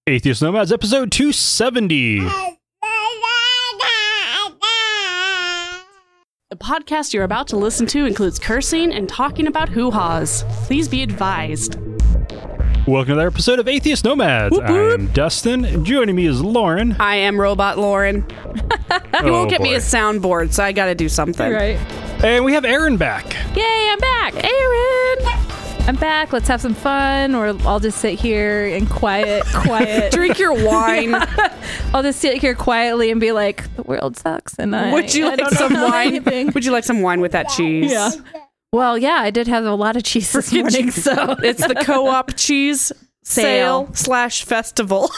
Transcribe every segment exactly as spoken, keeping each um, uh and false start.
Atheist Nomads, episode two seventy. The podcast you're about to listen to includes cursing and talking about hoo-haws. Please be advised. Welcome to another episode of Atheist Nomads. Whoop, whoop. I am Dustin, and joining me is Lauren. I am Robot Lauren. You Oh, won't get boy. me a soundboard, so I gotta do something. Right. And we have Aaron back. Yay, I'm back. Aaron! I'm back. Let's have some fun, or I'll just sit here and quiet, quiet. Drink your wine. I'll just sit here quietly and be like, the world sucks, and I Would you I like don't some know wine? anything. Would you like some wine with that cheese? Yeah. Well, yeah, I did have a lot of cheese this Freaking morning, cheese. so It's the co-op cheese sale, Sale. slash festival.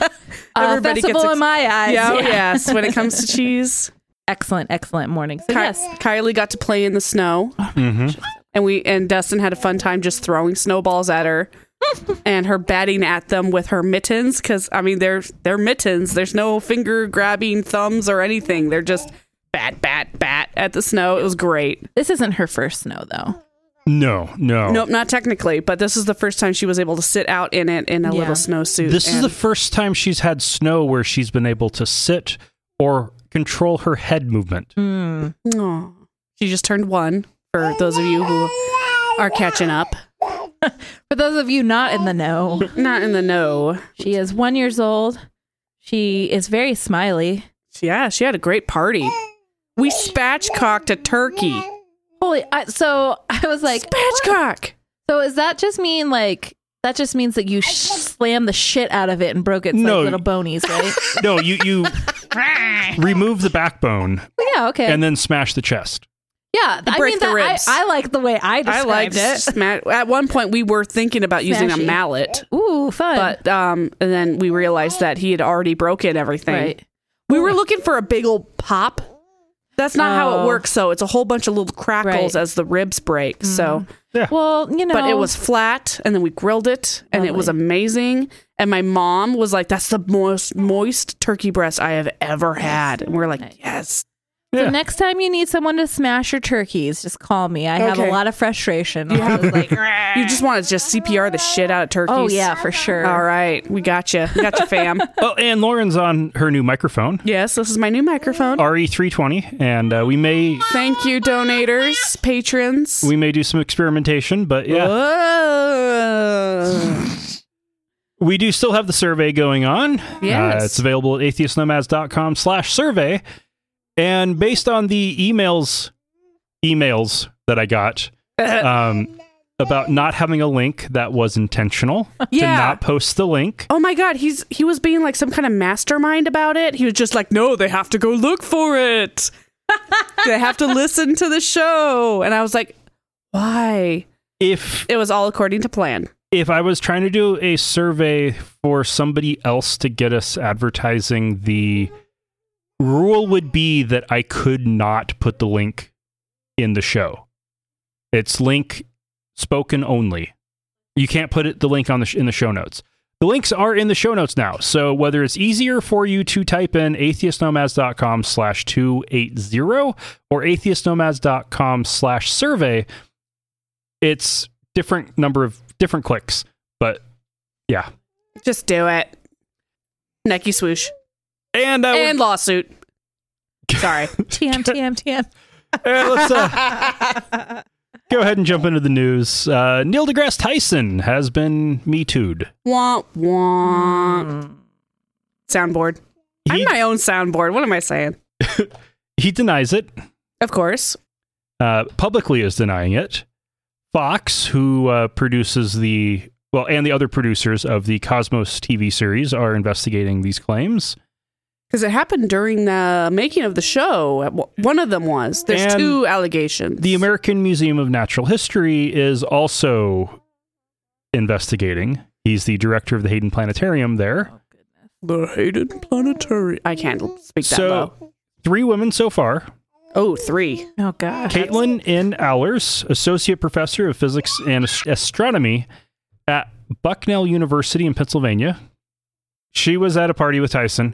uh, festival ex- in my eyes. Yeah, oh, yes, when it comes to cheese. Excellent, excellent morning. So Ky- yes, Kylie got to play in the snow. Mm-hmm. And we and Dustin had a fun time just throwing snowballs at her and her batting at them with her mittens, because I mean they're they're mittens. There's no finger grabbing thumbs or anything. They're just bat bat bat at the snow. It was great. this isn't her first snow though. No, no. Nope, not technically, but this is the first time she was able to sit out in it in a Yeah. little snowsuit. This is and- the first time she's had snow where she's been able to sit or control her head movement. Mm. Aw. She just turned one. For those of you who are catching up, For those of you not in the know, not in the know. she is one years old. She is very smiley. Yeah, she had a great party. We spatchcocked a turkey. Holy! I, so I was like, Spatchcock. so does that just mean like that just means that you sh- slammed the shit out of it and broke its No. like little bonies, right? No, you, you remove the backbone Yeah. Okay. and then smash the chest. yeah. I break mean, the that, ribs. I, I like the way I I described liked it. sma- At one point, we were thinking about using a Smashy. mallet, Ooh, fun. but um, and then we realized that he had already broken everything. right. We were looking for a big old pop. That's not how it Oh. works. So it's a whole bunch of little crackles Right. as the ribs break. So, Well, you know, but it was flat, and then we grilled it, and it was Lovely. amazing. And my mom was like, "That's the most moist turkey breast I have ever had." And we're like, Nice. "Yes." So Yeah. next time you need someone to smash your turkeys, just call me. I have Okay. a lot of frustration. You have like, You just want to just C P R the shit out of turkeys. oh yeah, for sure. All right, we got you. We got you, fam. Oh, and Lauren's on her new microphone, Yes, this is my new microphone. R E three twenty, and uh, we may Thank you, donators, patrons. we may do some experimentation, but yeah. Whoa. We do still have the survey going on. Yes. Uh, it's available at atheistnomads.com slash survey. And based on the emails emails that I got um, about not having a link that was intentional to Yeah. not post the link. Oh my god, he's he was being like some kind of mastermind about it. He was just like, "No, they have to go look for it. They have to listen to the show." And I was like, "Why?" If It was all according to plan. if I was trying to do a survey for somebody else to get us advertising, the rule would be that I could not put the link in the show. It's link spoken only. You can't put it the link on the sh- in the show notes. The links are in the show notes now. So whether it's easier for you to type in atheistnomads.com slash 280 or atheistnomads.com slash survey, it's different number of different clicks. But yeah. Just do it. Necky swoosh. And, uh, And lawsuit. Sorry. T M T M T M. uh, let's uh, go ahead and jump into the news. Uh, Neil deGrasse Tyson has been Me Too'd. Womp womp. Soundboard. I'm He, my own soundboard. What am I saying? he denies it. Of course. Uh, publicly is denying it. Fox, who uh, produces the, well, and the other producers of the Cosmos T V series are investigating these claims. Because it happened during the making of the show. One of them was. There's And two allegations. The American Museum of Natural History is also investigating. He's the director of the Hayden Planetarium there. Oh goodness. The Hayden Planetarium. I can't speak that So, low. three women so far. Oh, three. Oh god. Caitlin N. Allers, Associate Professor of Physics and Ast- Astronomy at Bucknell University in Pennsylvania. She was at a party with Tyson,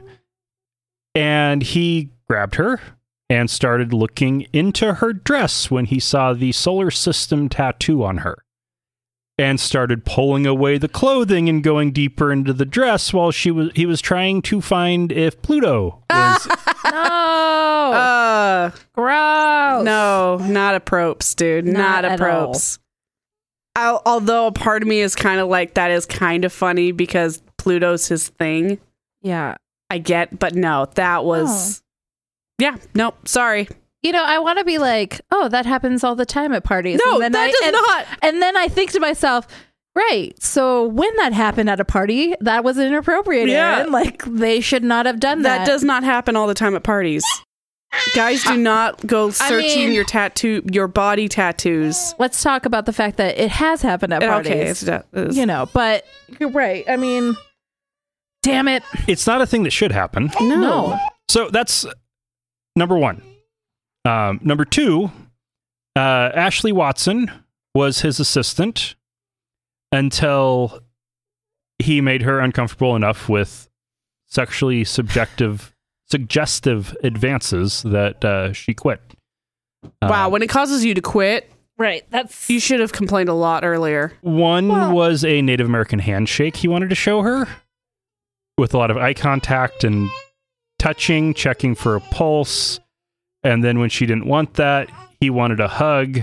and he grabbed her and started looking into her dress when he saw the solar system tattoo on her. and started pulling away the clothing and going deeper into the dress while she was he was trying to find if Pluto was No. Uh, Gross. no, not a props, dude. Not Not, a at props. Al- although a part of me is kind of like, that is kind of funny because Pluto's his thing. Yeah. I get, but no, that was. Yeah, nope, sorry. You know, I want to be like, oh, that happens all the time at parties. No, and then that I, does and, not. And then I think to myself, right, so when that happened at a party, that was inappropriate, Yeah. Aaron. Like, they should not have done that. That does not happen all the time at parties. Guys, do not go searching mean- your tattoo, your body tattoos. Let's talk about the fact that it has happened at parties. Okay, it's, it's, You know, but you're right. I mean, damn it. it's not a thing that should happen. no. No. So that's number one. Um, number two, uh, Ashley Watson was his assistant until he made her uncomfortable enough with sexually subjective, suggestive advances that uh, she quit. Uh, Wow, when it causes you to quit, Right. That's. you should have complained a lot earlier. One Well- was a Native American handshake he wanted to show her with a lot of eye contact and touching, checking for a pulse. And then when she didn't want that, he wanted a hug.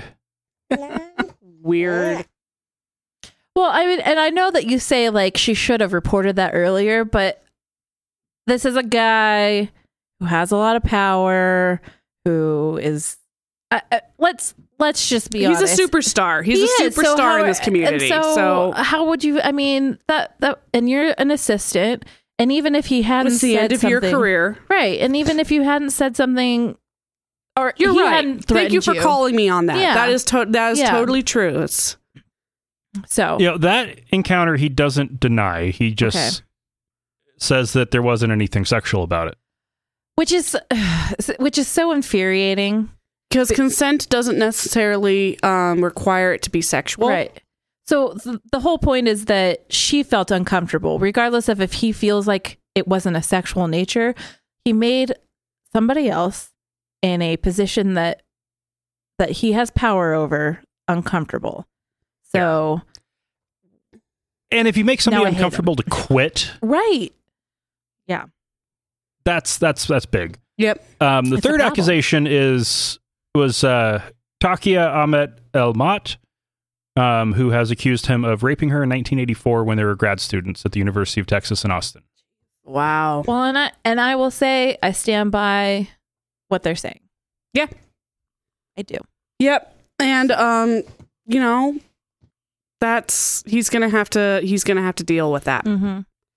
Weird. Well, I mean, and I know that you say like she should have reported that earlier, but this is a guy who has a lot of power, who is. Uh, uh, let's let's just be He's honest. a superstar. He's He a is. So superstar how- in this community. and So, So, how would you? I mean, that that, and you're an assistant, and even if he hadn't it's the said end of something, your career. right? And even if you hadn't said something, or You're he right. hadn't Thank you for threatened calling me on that. Yeah. That is to- that is Yeah. totally true. It's So You know, that encounter he doesn't deny. He just Okay. says that there wasn't anything sexual about it. which is which is so infuriating. because consent doesn't necessarily um, require it to be sexual. Right. So th- the whole point is that she felt uncomfortable, regardless of if he feels like it wasn't a sexual nature. He made somebody else in a position that that he has power over uncomfortable. So And if you make Now somebody I hate uncomfortable to quit, right. that's that's that's big. Yep. Um, the It's a third problem. accusation is was uh, Takia Ahmet Elmat, um, who has accused him of raping her in nineteen eighty-four when they were grad students at the University of Texas in Austin. Wow. Well, and I and I will say I stand by what they're saying. Yeah. I do. Yep. And um, you know, that's he's gonna have to he's gonna have to deal with that. Mm-hmm.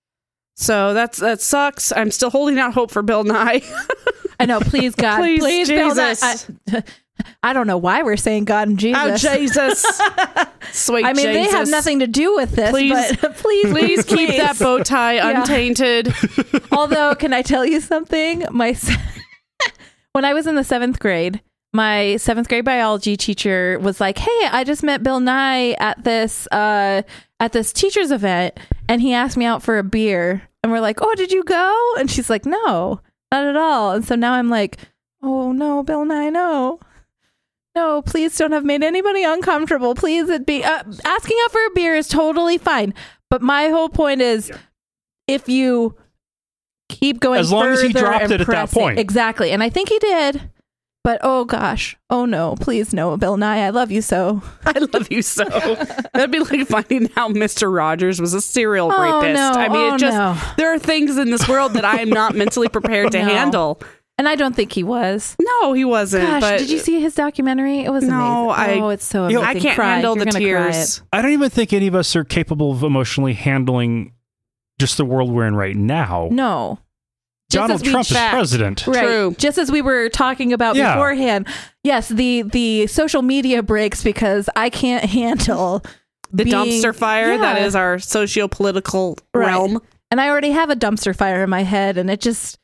So that's that sucks. I'm still holding out hope for Bill Nye. I know. Please, God, Please, please, Bill, that- Jesus. I, I don't know why we're saying God and Jesus. Oh Jesus. Sweet I mean, Jesus. they have nothing to do with this. Please- but please, Please keep that bow tie Yeah. untainted. Although, can I tell you something? My se- when I was in the seventh grade, my seventh grade biology teacher was like, "Hey, I just met Bill Nye at this uh, at this teachers event, and he asked me out for a beer." And we're like, "Oh, did you go?" And she's like, "No, not at all." And so now I'm like, "Oh no, Bill Nye, no." No, please don't have made anybody uncomfortable. Please, it be uh, asking out for a beer is totally fine. But my whole point is, if you keep going, As long as he further dropped and it at that pressing- point. exactly. And I think he did. But oh gosh, oh no, please no, Bill Nye, I love you so. I love you so. That'd be like finding out Mister Rogers was a serial Oh, rapist. no. I mean, Oh, it just no. there are things in this world that I am not mentally prepared to No. handle. And I don't think he was. No, he wasn't. Gosh, but did you see his documentary? It was No, amazing. I- oh, it's so You know, amazing. I can't Cry. handle You're the gonna cry tears. it. I don't even think any of us are capable of emotionally handling just the world we're in right now. No. Just Donald as we Trump is chat- president. Right. True. Just as we were talking about Yeah. beforehand. Yes, the the social media breaks because I can't handle the being- dumpster fire that yeah. is our socio-political Right. realm. And I already have a dumpster fire in my head, and it just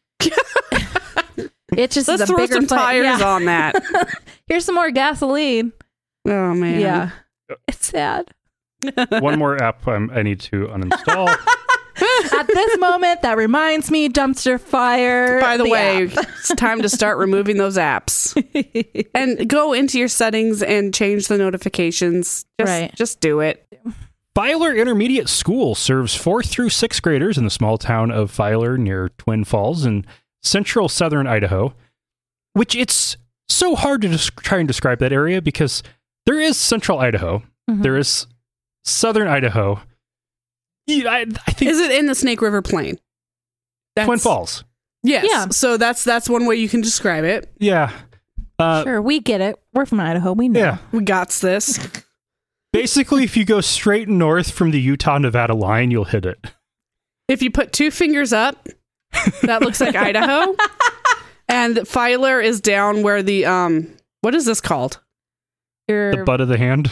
it just Let's is a throw bigger some fi- tires yeah. on that. Here's some more gasoline. Oh man. Yeah, it's sad. One more app um, I need to uninstall. At this moment, that reminds me, dumpster fire. By the, the way, app. it's time to start removing those apps. And go into your settings and change the notifications. Just, Right. just do it. Filer Intermediate School serves fourth through sixth graders in the small town of Filer near Twin Falls in central southern Idaho, which it's so hard to des- try and describe that area because there is central Idaho. Mhm. There is southern Idaho. Yeah, I, I think Is it in the Snake River Plain? Twin That's- Falls. Yes. Yeah. So that's that's one way you can describe it. Yeah. Uh, Sure, we get it. We're from Idaho. We know. Yeah. We got this. Basically, if you go straight north from the Utah-Nevada line, you'll hit it. If you put two fingers up, that looks like Idaho. And Filer is down where the um what is this called? Your, The butt of the hand.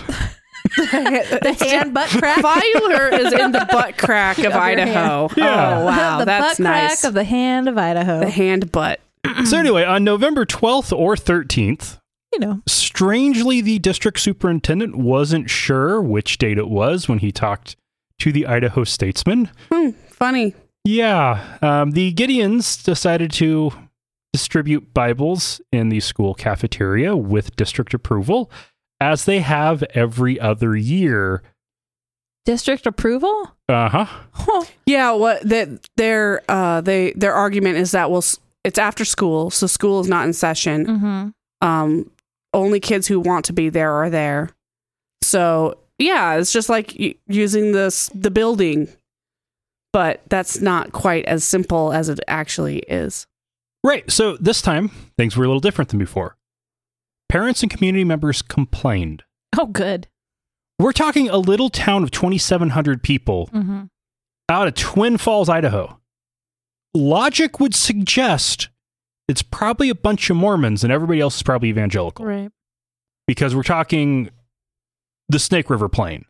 the hand butt crack. Filer is in the butt crack of, Of your Idaho. Yeah. Oh wow, the that's butt nice. crack of the hand of Idaho. The hand butt. So anyway, on November twelfth or thirteenth, You know. strangely, the district superintendent wasn't sure which date it was when he talked to the Idaho Statesman. Hmm, funny. Yeah, um, the Gideons decided to distribute Bibles in the school cafeteria with district approval, as they have every other year. District approval? Uh-huh. Huh. Yeah, what that their uh they their argument is that well s- it's after school, so school is not in session. Mm-hmm. Um only kids who want to be there are there. So, yeah, it's just like y- using this the building. But that's not quite as simple as it actually is. Right, so this time, things were a little different than before. Parents and community members complained. Oh, good. We're talking a little town of twenty-seven hundred people Mm-hmm. out of Twin Falls, Idaho. Logic would suggest it's probably a bunch of Mormons and everybody else is probably evangelical. Right. Because we're talking the Snake River Plain.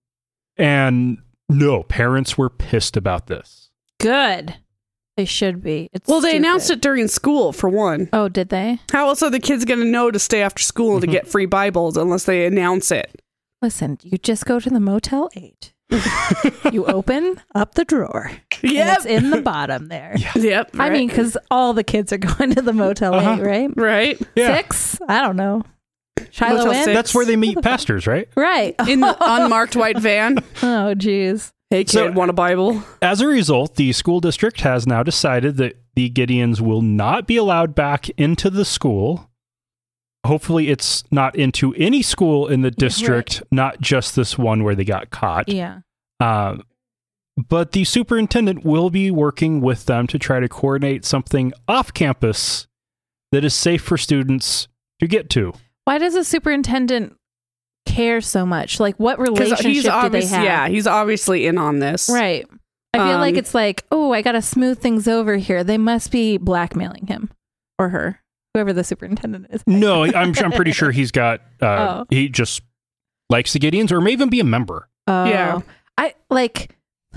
And no, parents were pissed about this. Good. They should be. It's Well, they stupid. announced it during school, for one. Oh, did they? How else are the kids going to know to stay after school to get free Bibles unless they announce it? Listen, you just go to the Motel eight. You open up the drawer. And Yep. it's in the bottom there. Yep. I mean, because all the kids are going to the Motel Uh-huh. eight, right? right? Yeah. Six? I don't know. Shiloh Motel Inn? six. That's where they meet pastors, right? Right. In the unmarked white van. Oh, geez. Hey, kid, So- want a Bible? As a result, the school district has now decided that the Gideons will not be allowed back into the school. Hopefully, it's not into any school in the district, not just this one where they got caught. Yeah. Uh, but the superintendent will be working with them to try to coordinate something off campus that is safe for students to get to. Why does the superintendent care so much? Like, what 'Cause relationship he's do they obvious- have? Yeah, he's obviously in on this. Right. I feel Um, like it's like, oh, I got to smooth things over here. They must be blackmailing him or her, whoever the superintendent is. No, I'm I'm pretty sure he's got. Uh, Oh. He just likes the Gideons, or may even be a member. Oh, Yeah. I like,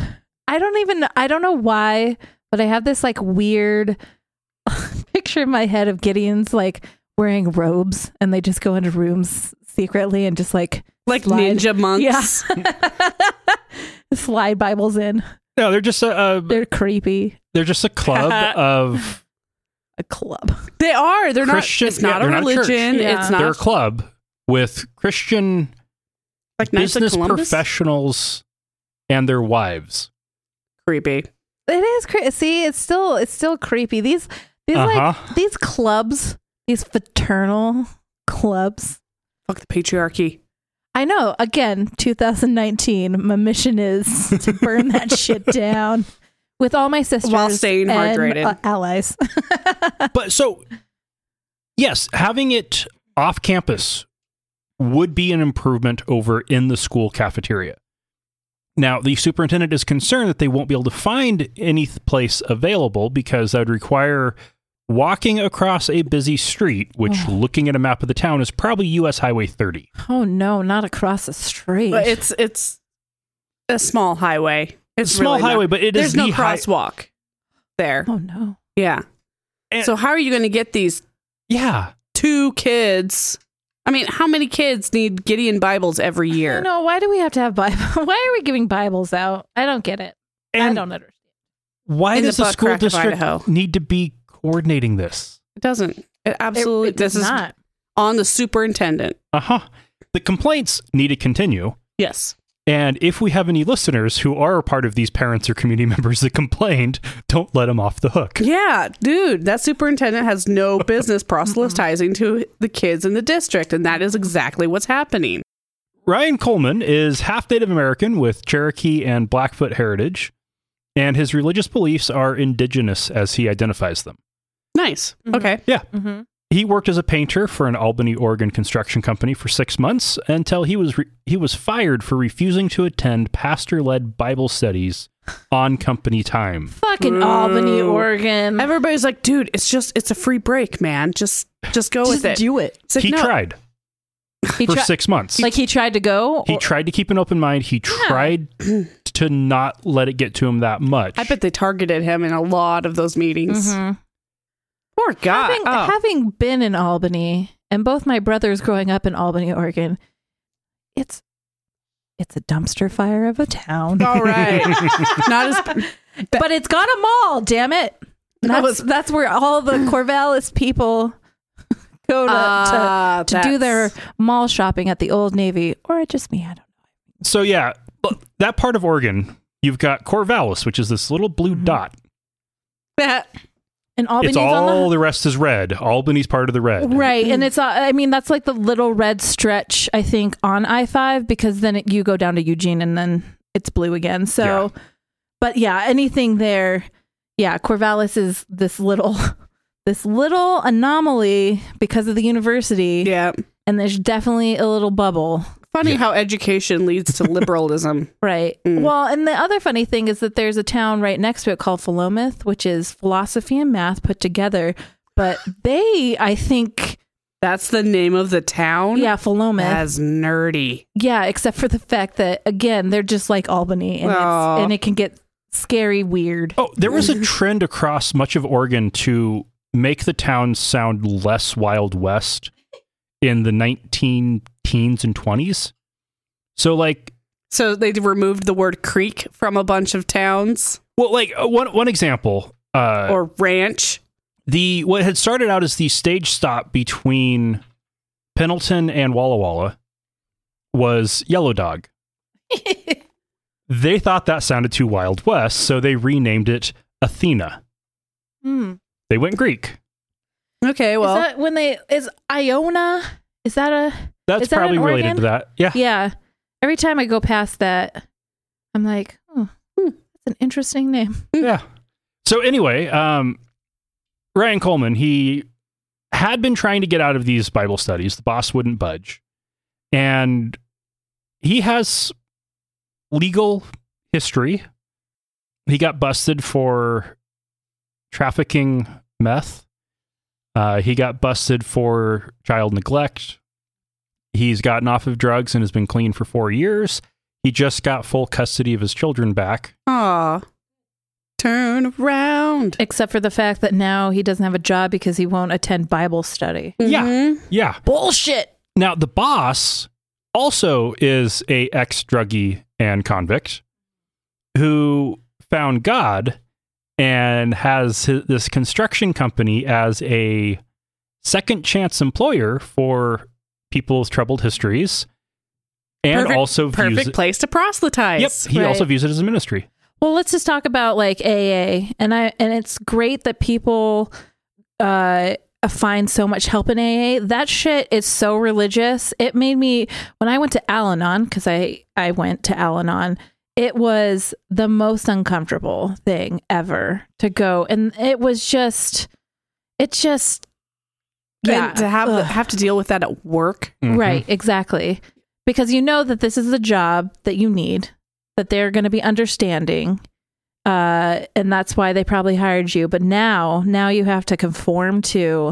I don't even, I don't know why, but I have this like weird picture in my head of Gideons like wearing robes and they just go into rooms secretly and just like, Like slide- ninja monks. Yeah. slide Bibles in. No, they're just a, a They're creepy. they're just a club of A club. They are. They're Christian- not. It's not yeah, a they're not a church. religion. Yeah. It's they're a not club with Christian like Knights of business Columbus. professionals and their wives. Creepy. It is crazy. See, it's still it's still creepy. These these Uh-huh. like these clubs, these fraternal clubs. Fuck the patriarchy. I know. Again, two thousand nineteen. My mission is to burn that shit down with all my sisters While staying and, hydrated. uh, allies. But so, yes, having it off campus would be an improvement over in the school cafeteria. Now, the superintendent is concerned that they won't be able to find any th- place available because that would require walking across a busy street, which, Oh. looking at a map of the town, is probably U S Highway thirty. Oh no, not across the street. But it's it's a small highway. It's Small really not- highway, but it is There's no the high- crosswalk there. oh no. Yeah. And- So how are you going to get these Yeah. two kids? I mean, how many kids need Gideon Bibles every year? No, why do we have to have Bible? Why are we giving Bibles out? I don't get it. I And don't understand. why In the does the butt school crack of district Idaho. need to be coordinating this? It doesn't. It absolutely. It- it this does is not. on the superintendent. Uh-huh. The complaints need to continue. Yes. And if we have any listeners who are a part of these parents or community members that complained, don't let them off the hook. Yeah, dude, that superintendent has no business proselytizing to the kids in the district, and that is exactly what's happening. Ryan Coleman is half Native American with Cherokee and Blackfoot heritage, and his religious beliefs are indigenous as he identifies them. Nice. Mhm. Okay. Yeah. Mm-hmm. He worked as a painter for an Albany, Oregon construction company for six months until he was re- he was fired for refusing to attend pastor-led Bible studies on company time. Fucking Ooh. Albany, Oregon. Everybody's like, dude, it's just it's a free break, man. Just just go with it. do it. It's like, He no. tried He for tri- six months. like he tried to go. he or- tried to keep an open mind. He tried to not let it get to him that much. I bet they targeted him in a lot of those meetings. Mhm. Poor guy. Having, Oh. having been in Albany, and both my brothers growing up in Albany, Oregon, it's it's a dumpster fire of a town. All right. Not as But it's got a mall, damn it. That That's, was- that's where all the Corvallis people go to, Ah, to, to do that's- their mall shopping at the Old Navy. Or just me, I don't know. So yeah, that part of Oregon, you've got Corvallis, which is this little blue Mhm. dot. that. And Albany's It's all on the... the rest is red. Albany's part of the red. Right, and it's uh, I mean that's like the little red stretch I think on I five because then it, you go down to Eugene and then it's blue again. So, but yeah, anything there, yeah, Corvallis is this little this little anomaly because of the university, Yeah. and there's definitely a little bubble, Funny Yeah. how education leads to liberalism. right? Mm. Well, and the other funny thing is that there's a town right next to it called Philomath, which is philosophy and math put together, but they, I think, That's the name of the town? yeah, Philomath. That's nerdy. Yeah, except for the fact that again they're just like Albany, and Aw. it's, and it can get scary weird. Oh, there was a trend across much of Oregon to make the town sound less Wild West in the nineteen teens and twenties. So like, So they removed the word creek from a bunch of towns well, like uh, one one example, uh, or ranch. the what had started out as the stage stop between Pendleton and Walla Walla was Yellow Dog. They thought that sounded too Wild West, so they renamed it Athena. Hmm. They went Greek. Okay, well, is that when they is Iona? Is that a That's Is that probably in related Oregon? to that. Yeah. yeah? Every time I go past that, I'm like, oh, Hmm. that's an interesting name. Yeah. So anyway, um, Ryan Coleman, he had been trying to get out of these Bible studies. The boss wouldn't budge. And he has legal history. He got busted for trafficking meth. Uh, he got busted for child neglect. He's gotten off of drugs and has been clean for four years. He just got full custody of his children back. aw. Turn around. Except for the fact that now he doesn't have a job because he won't attend Bible study. Yeah. Mhm. Yeah. Bullshit. Now, the boss also is a ex-druggie and convict who found God and has his, this construction company as a second chance employer for people with troubled histories, and Perfect- also views Perfect it, place to proselytize. Yep, he Right. also views it as a ministry. Well, let's just talk about like A A, and I and it's great that people uh find so much help in A A. That shit is so religious. It made me when I went to Al-Anon, because I I went to Al-Anon. It was the most uncomfortable thing ever to go, and it was just, it just, yeah, And to have Ugh. have to deal with that at work. Mhm. right, exactly, because you know that this is the job that you need, that they're going to be understanding, uh, and that's why they probably hired you. But now, now you have to conform to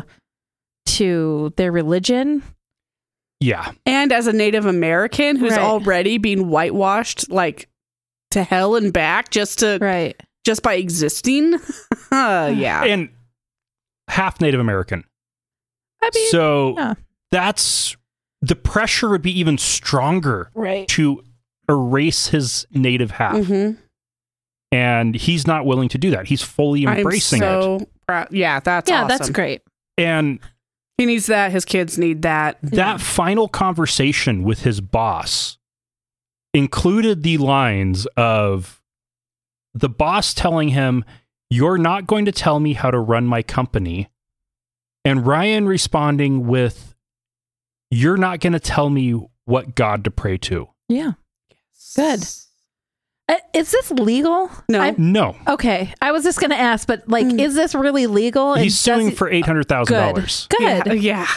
to their religion. Yeah. And as a Native American who's Right. already being whitewashed like to hell and back just to Right. just by existing. uh, yeah. And half Native American. I mean, So yeah. that's the pressure would be even stronger right. to erase his native half. Mhm. And he's not willing to do that. He's fully embracing I'm so it. Proud. Yeah, that's Yeah, awesome. that's great. And He needs that. His kids need that. that final conversation with his boss included the lines of the boss telling him, "You're not going to tell me how to run my company." And Ryan responding with, "You're not going to tell me what God to pray to." Yeah. Good. Uh, is this legal? No. I- No. okay. I was just going to ask, but like, Mm. is this really legal? And He's suing does- for eight hundred thousand dollars. Good. Yeah, Good. yeah.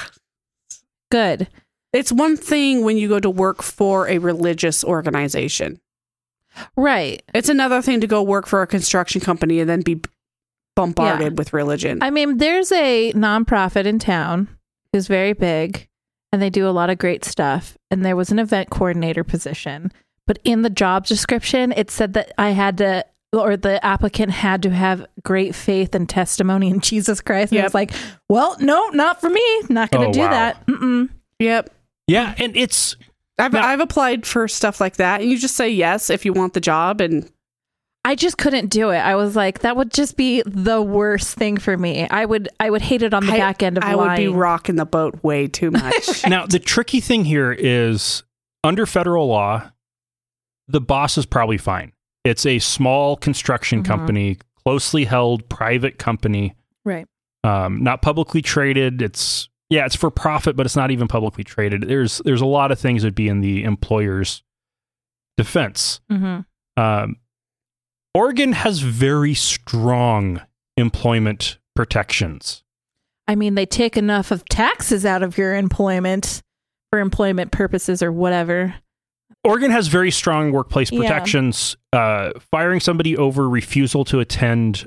Good. It's one thing when you go to work for a religious organization. Right. It's another thing to go work for a construction company and then be bombarded Yeah. with religion. I mean, there's a nonprofit in town who's very big and they do a lot of great stuff. And there was an event coordinator position, but in the job description, it said that I had to, or the applicant had to have great faith and testimony in Jesus Christ. And I Yep. was like, well, no, not for me. Not going to Oh, do wow. that. Mm-mm. Yep. Yeah, and it's I've, Now- I've applied for stuff like that, and you just say yes if you want the job. And I just couldn't do it. I was like, that would just be the worst thing for me. I would, I would hate it on the I, back end of I lying. would be rocking the boat way too much. now the tricky thing here is under federal law, the boss is probably fine. It's a small construction Mhm. company, closely held private company, Right. um, not publicly traded. It's yeah, it's for profit, but it's not even publicly traded. There's there's a lot of things that would be in the employer's defense. Mm-hmm. Um, Oregon has very strong employment protections. I mean, they take enough of taxes out of your employment for employment purposes or whatever. Oregon has very strong workplace Yeah. protections. Uh, firing somebody over refusal to attend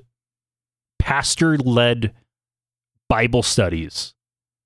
pastor-led Bible studies.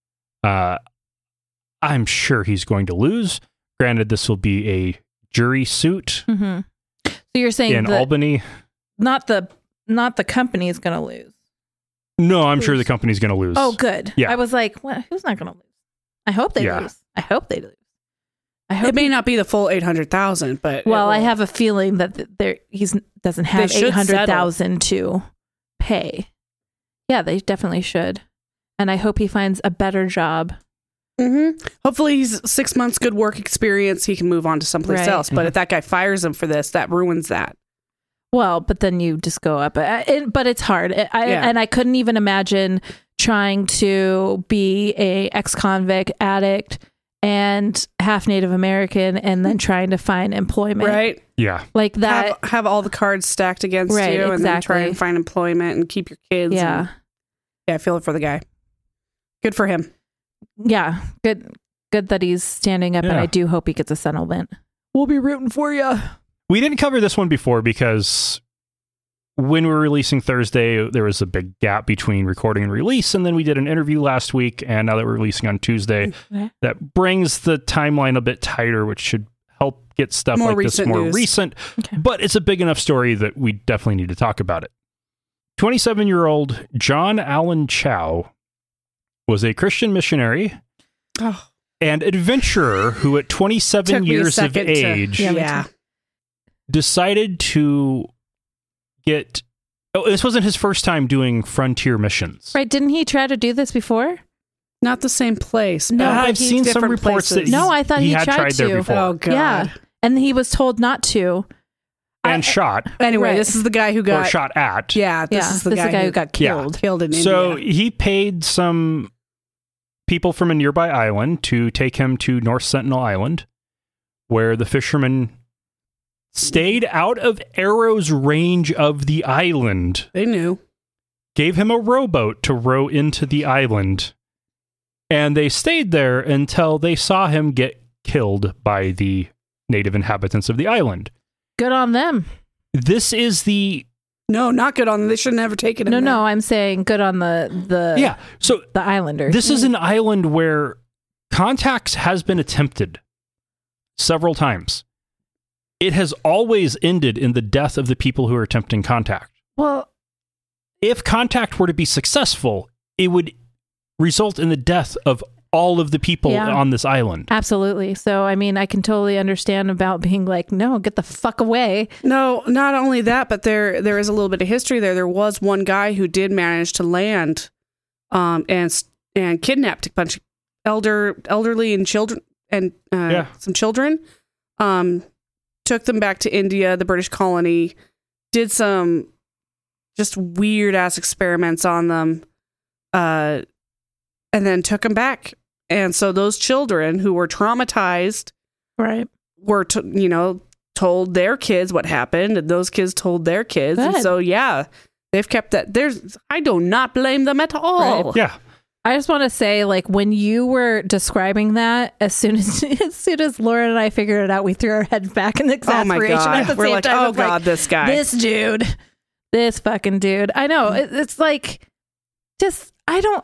Uh, I'm sure he's going to lose. Granted, this will be a jury suit Mm-hmm. So you're saying in that Albany. not the not the company is going to lose. No, I'm sure Lose. the company's going to lose. Oh, good. Yeah. I was like, well, who's not going to lose? I hope they Yeah. lose. I hope they lose. I hope. It may not be the full eight hundred thousand, but it well, I will. have a feeling that th- there he's doesn't have should eight hundred thousand to pay. Yeah, they definitely should. And I hope he finds a better job. Mm-hmm. Hopefully, he's six months good work experience. He can move on to someplace Right. else. But if that guy fires him for this, that ruins that. Well, but then you just go up. Uh, it, but it's hard. I, I, Yeah. And I couldn't even imagine trying to be a ex-convict addict and half Native American and then trying to find employment. Right? Yeah. Like that. Have, have all the cards stacked against Right, you, and then try exactly. and find employment and keep your kids. yeah. and- yeah. I feel it for the guy. Good for him. Yeah. Good Good that he's standing up, and Yeah. I do hope he gets a settlement. We'll be rooting for you. We didn't cover this one before because when we were releasing Thursday, there was a big gap between recording and release. And then we did an interview last week. And now that we're releasing on Tuesday, Okay. that brings the timeline a bit tighter, which should help get stuff More like this recent more news. recent. Okay. But it's a big enough story that we definitely need to talk about it. twenty-seven-year-old John Allen Chow was a Christian missionary Oh, and adventurer who at twenty-seven Took me a years of second to- age Yeah, me yeah. decided to get oh this wasn't his first time doing frontier missions. Right. Didn't he try to do this before? Not the same place. No, but but I've he- seen some different reports places. that No, I thought he had tried tried there to. before Oh, God. Yeah. And he was told not to. and I- shot Anyway, Right. this is the guy who or got. shot at. Yeah, this yeah. is the this guy, is the guy who, who got Yeah. killed. killed in So India. he paid some people from a nearby island to take him to North Sentinel Island, where the fishermen stayed out of arrow's range of the island, They knew. gave him a rowboat to row into the island, and they stayed there until they saw him get killed by the native inhabitants of the island. Good on them. This is the No, not good on them. They should never take it. No, in no, there. I'm saying good on the the yeah. So the Islanders. this is an island where contacts has been attempted several times. It has always ended in the death of the people who are attempting contact. well, If contact were to be successful, it would result in the death of all of the people Yeah. on this island. Absolutely. So, I mean, I can totally understand about being like, no, get the fuck away. No, not only that, but there there is a little bit of history there. There was one guy who did manage to land um, and and kidnapped a bunch of elder elderly and children and uh, Yeah. some children. Um, took them back to India, the British colony, did some just weird ass experiments on them, uh, and then took them back. And so those children who were traumatized Right. were, to, you know, told their kids what happened, and those kids told their kids. And Good. so, yeah, they've kept that. There's, I do not blame them at all. Right. Yeah. I just want to say, like, when you were describing that, as soon as as soon as Laura and I figured it out, we threw our heads back in Oh my exasperation god, at the we're same like, time. oh of, like, god, this guy. this dude, this fucking dude. I know. It, it's like, just, I don't,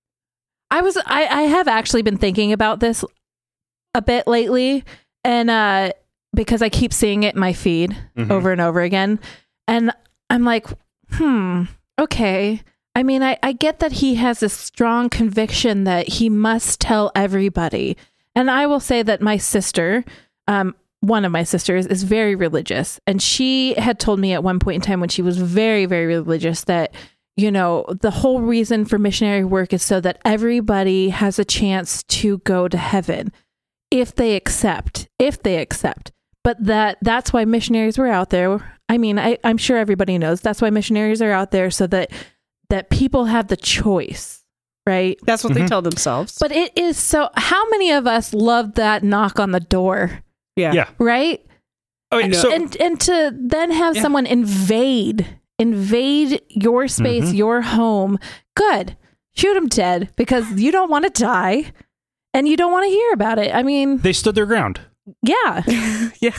I was, I, I have actually been thinking about this a bit lately, and uh, because I keep seeing it in my feed Mhm. over and over again. And I'm like, hmm, okay. I mean, I, I get that he has a strong conviction that he must tell everybody. And I will say that my sister, um, one of my sisters, is very religious. And she had told me at one point in time when she was very, very religious that, you know, the whole reason for missionary work is so that everybody has a chance to go to heaven if they accept, if they accept. But that that's why missionaries were out there. I mean, I, I'm sure everybody knows that's why missionaries are out there, so that that people have the choice, right? That's what they Mhm. tell themselves. But it is so, how many of us love that knock on the door, yeah. Yeah. right? Okay, know. so And and to then have Yeah. someone invade, invade your space, Mhm. your home, good. Shoot them dead, because you don't want to die and you don't want to hear about it. I mean, they stood their ground. yeah. yeah.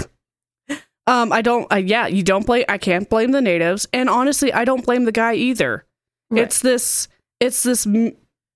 Um, I don't. Uh, yeah, you don't blame. I can't blame the natives, and honestly, I don't blame the guy either. Right. It's this. It's this. m-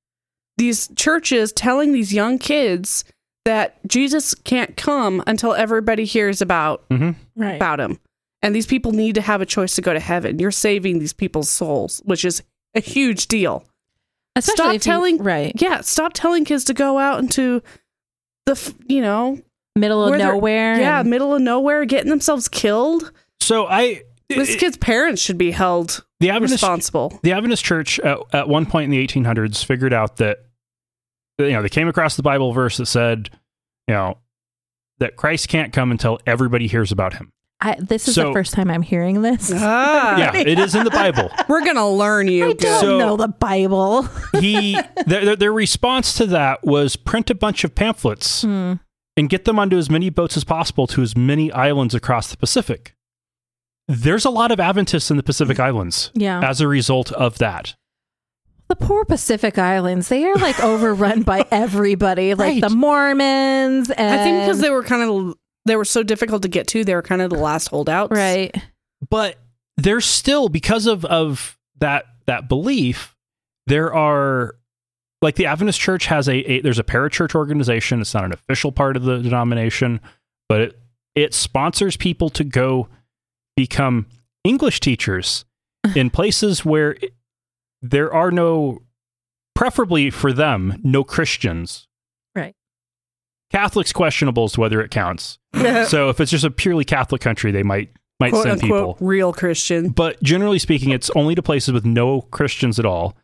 These churches telling these young kids that Jesus can't come until everybody hears about hmm Right. about him, and these people need to have a choice to go to heaven. You're saving these people's souls, which is a huge deal. Especially Stop if you- telling. right. Yeah, stop telling kids to go out into the. f- You know. Middle of Where they're- nowhere. Yeah, and- middle of nowhere, getting themselves killed. So I, This it- kid's parents should be held the Adventist, responsible. the Adventist Church at, at one point in the eighteen hundreds figured out that, you know, they came across the Bible verse that said, you know, that Christ can't come until everybody hears about him. I, this is So- the first time I'm hearing this. Ah, Yeah, it is in the Bible. we're gonna learn you. I don't So- know the Bible. He their, their- their response to that was print a bunch of pamphlets Hmm. and get them onto as many boats as possible to as many islands across the Pacific. There's a lot of Adventists in the Pacific Islands Yeah. as a result of that. The poor Pacific Islands, they are like overrun by everybody, like Right. the Mormons. And, I think because they were kind of they were so difficult to get to, they were kind of the last holdouts. Right. But there's still, because of, of that that belief, there are, like, the Adventist Church has a, a there's a parachurch organization. It's not an official part of the denomination, but it, it sponsors people to go become English teachers in places where it, there are no, preferably for them, no Christians. Right. Catholics questionable as to whether it counts. So if it's just a purely Catholic country, they might might Quote send unquote people. real Christian. But generally speaking, it's only to places with no Christians at all,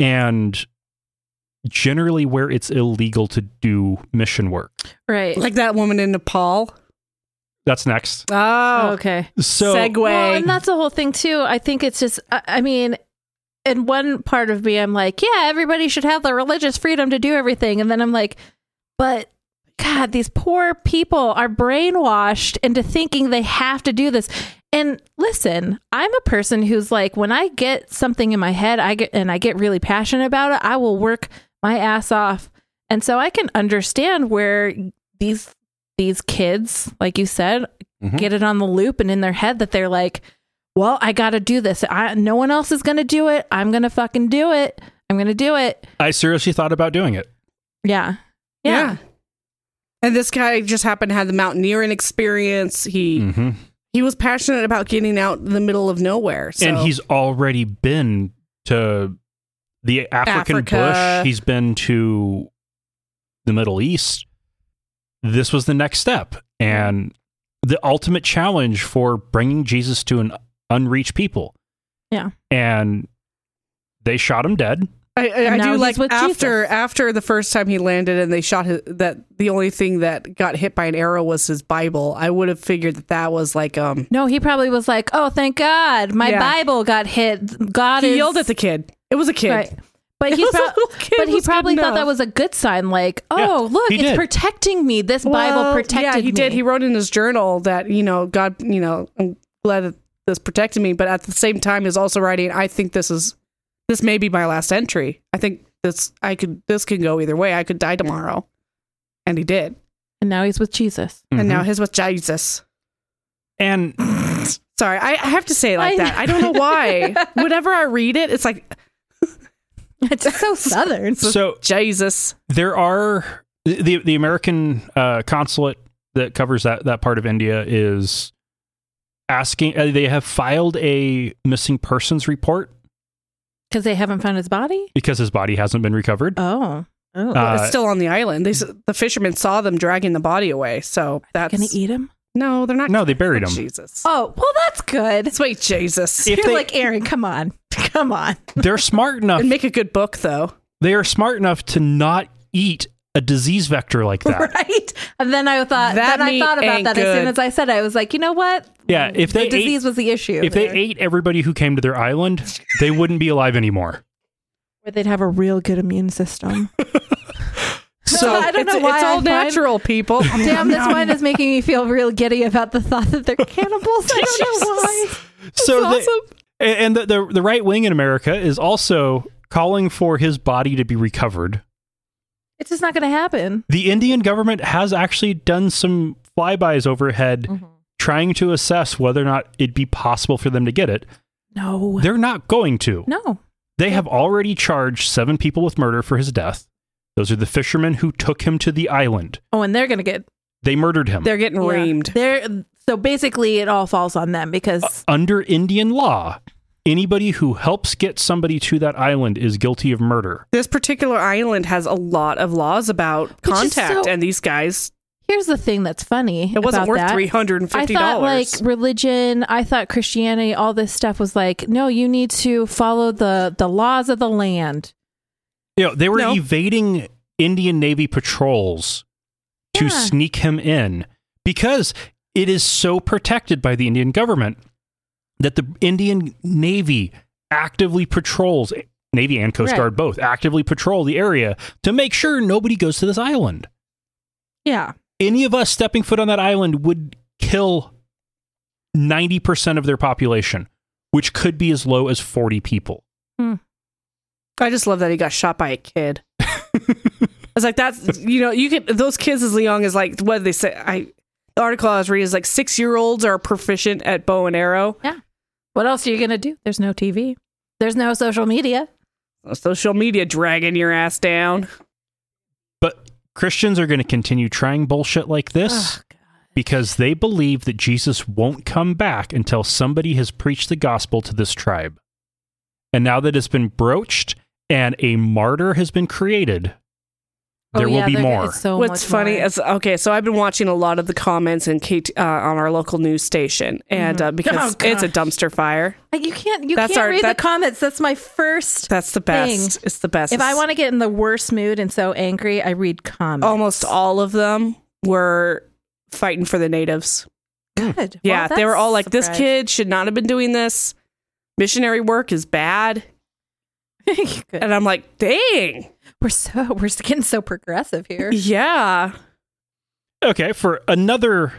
and generally where it's illegal to do mission work. Right. Like that woman in Nepal. That's next. Oh, okay. So segue. Well, and that's the whole thing too. I think it's just, I, I mean, in one part of me, I'm like, yeah, everybody should have the religious freedom to do everything. And then I'm like, but God, these poor people are brainwashed into thinking they have to do this. And listen, I'm a person who's like, when I get something in my head, I get, and I get really passionate about it, I will work my ass off. And so I can understand where these, these kids, like you said, Mhm. get it on the loop and in their head that they're like, well, I got to do this. I, no one else is going to do it. I'm going to fucking do it. I'm going to do it. I seriously thought about doing it. Yeah. yeah. Yeah. And this guy just happened to have the mountaineering experience. He hmm he was passionate about getting out in the middle of nowhere. So. And he's already been to the African Africa. bush. He's been to the Middle East, this was the next step and the ultimate challenge for bringing Jesus to an unreached people. Yeah. And they shot him dead. I, I, I now do he's like with after Jesus. after the first time he landed and they shot his, that the only thing that got hit by an arrow was his Bible. I would have figured that that was like um No, he probably was like, "Oh, thank God, my Yeah. Bible got hit." God he is yelled at the kid. It was a kid. right. But It he, was a pro- little kid, but he was good probably thought enough. that was a good sign. Like, Yeah, oh, look, he it's did. protecting me. This Bible Well, protected yeah, he me. did. He wrote in his journal that, you know, God, you know, I'm glad that this protected me, but at the same time is also writing, I think this is this may be my last entry. I think this I could this can go either way. I could die tomorrow. And he did. And now he's with Jesus. And Mhm. now his with Jesus. and Sorry, I, I have to say it like I that. I don't know why. Whenever I read it, it's like It's so southern. so Jesus. there are the the American uh, consulate that covers that that part of India is asking. Uh, they have filed a missing persons report Because they haven't found his body? because his body hasn't been recovered. Oh. Oh. Uh, It's still on the island. They, s- the fishermen saw them dragging the body away. So that's Gonna eat him? no, they're not. No, they buried Oh, him. Jesus. Oh, well, that's good. Sweet Jesus. If You're they- like, Aaron, come on. Come on. They're smart enough. And make a good book, though. They are smart enough to not eat a disease vector like that. Right? And then I thought, That then I meat thought about ain't that as soon good. as I said it. I was like, you know what? Yeah, if they the disease ate, was the issue. if they ate everybody who came to their island, they wouldn't be alive anymore. Where they'd have a real good immune system. So I don't it's, know why it's I all find- natural, people. Damn, this wine is making me feel real giddy about the thought that they're cannibals. I don't know why. so they- awesome. and the, the the right wing in America is also calling for his body to be recovered. It's just not going to happen. The Indian government has actually done some flybys overhead Mm-hmm. trying to assess whether or not it'd be possible for them to get it. No. They're not going to. No. They have already charged seven people with murder for his death. Those are the fishermen who took him to the island. Oh, and they're going to get. They murdered him. They're getting reamed. They're so basically it all falls on them because Uh, Under Indian law, anybody who helps get somebody to that island is guilty of murder. This particular island has a lot of laws about Which is contact, so- and these guys, here's the thing that's funny. it wasn't about worth that. three hundred I fifty thought dollars. like religion, I thought Christianity, all this stuff was like, no, you need to follow the the laws of the land. You know, they were No. evading Indian Navy patrols to Yeah. sneak him in because it is so protected by the Indian government that the Indian Navy actively patrols, Navy and Coast Right. Guard both, actively patrol the area to make sure nobody goes to this island. Yeah. Any of us stepping foot on that island would kill ninety percent of their population, which could be as low as forty people. I just love that he got shot by a kid. I was like, that's, you know, you could, those kids as young as like, what did they say? I, the article I was reading is like six year olds are proficient at bow and arrow. What else are you going to do? There's no T V. There's no social media. Social media dragging your ass down. But Christians are going to continue trying bullshit like this Oh, God. because they believe that Jesus won't come back until somebody has preached the gospel to this tribe. And now that it's been broached and a martyr has been created, there Oh, will yeah, be they're- more. it's so What's much funny more. is, okay, so I've been watching a lot of the comments in K T, uh, on our local news station, and uh, because Oh, it's a gosh. dumpster fire. Like, you can't you That's can't our- read that- the comments. That's my first. That's the best. Thing. It's the best. If I want to get in the worst mood and so angry, I read comments. almost all of them were fighting for the natives. Good. Yeah, Well, they were that's all like, this surprised. kid should not have been doing this. Missionary work is bad. Good. And I'm like, dang. We're so we're getting so progressive here. Yeah. Okay, for another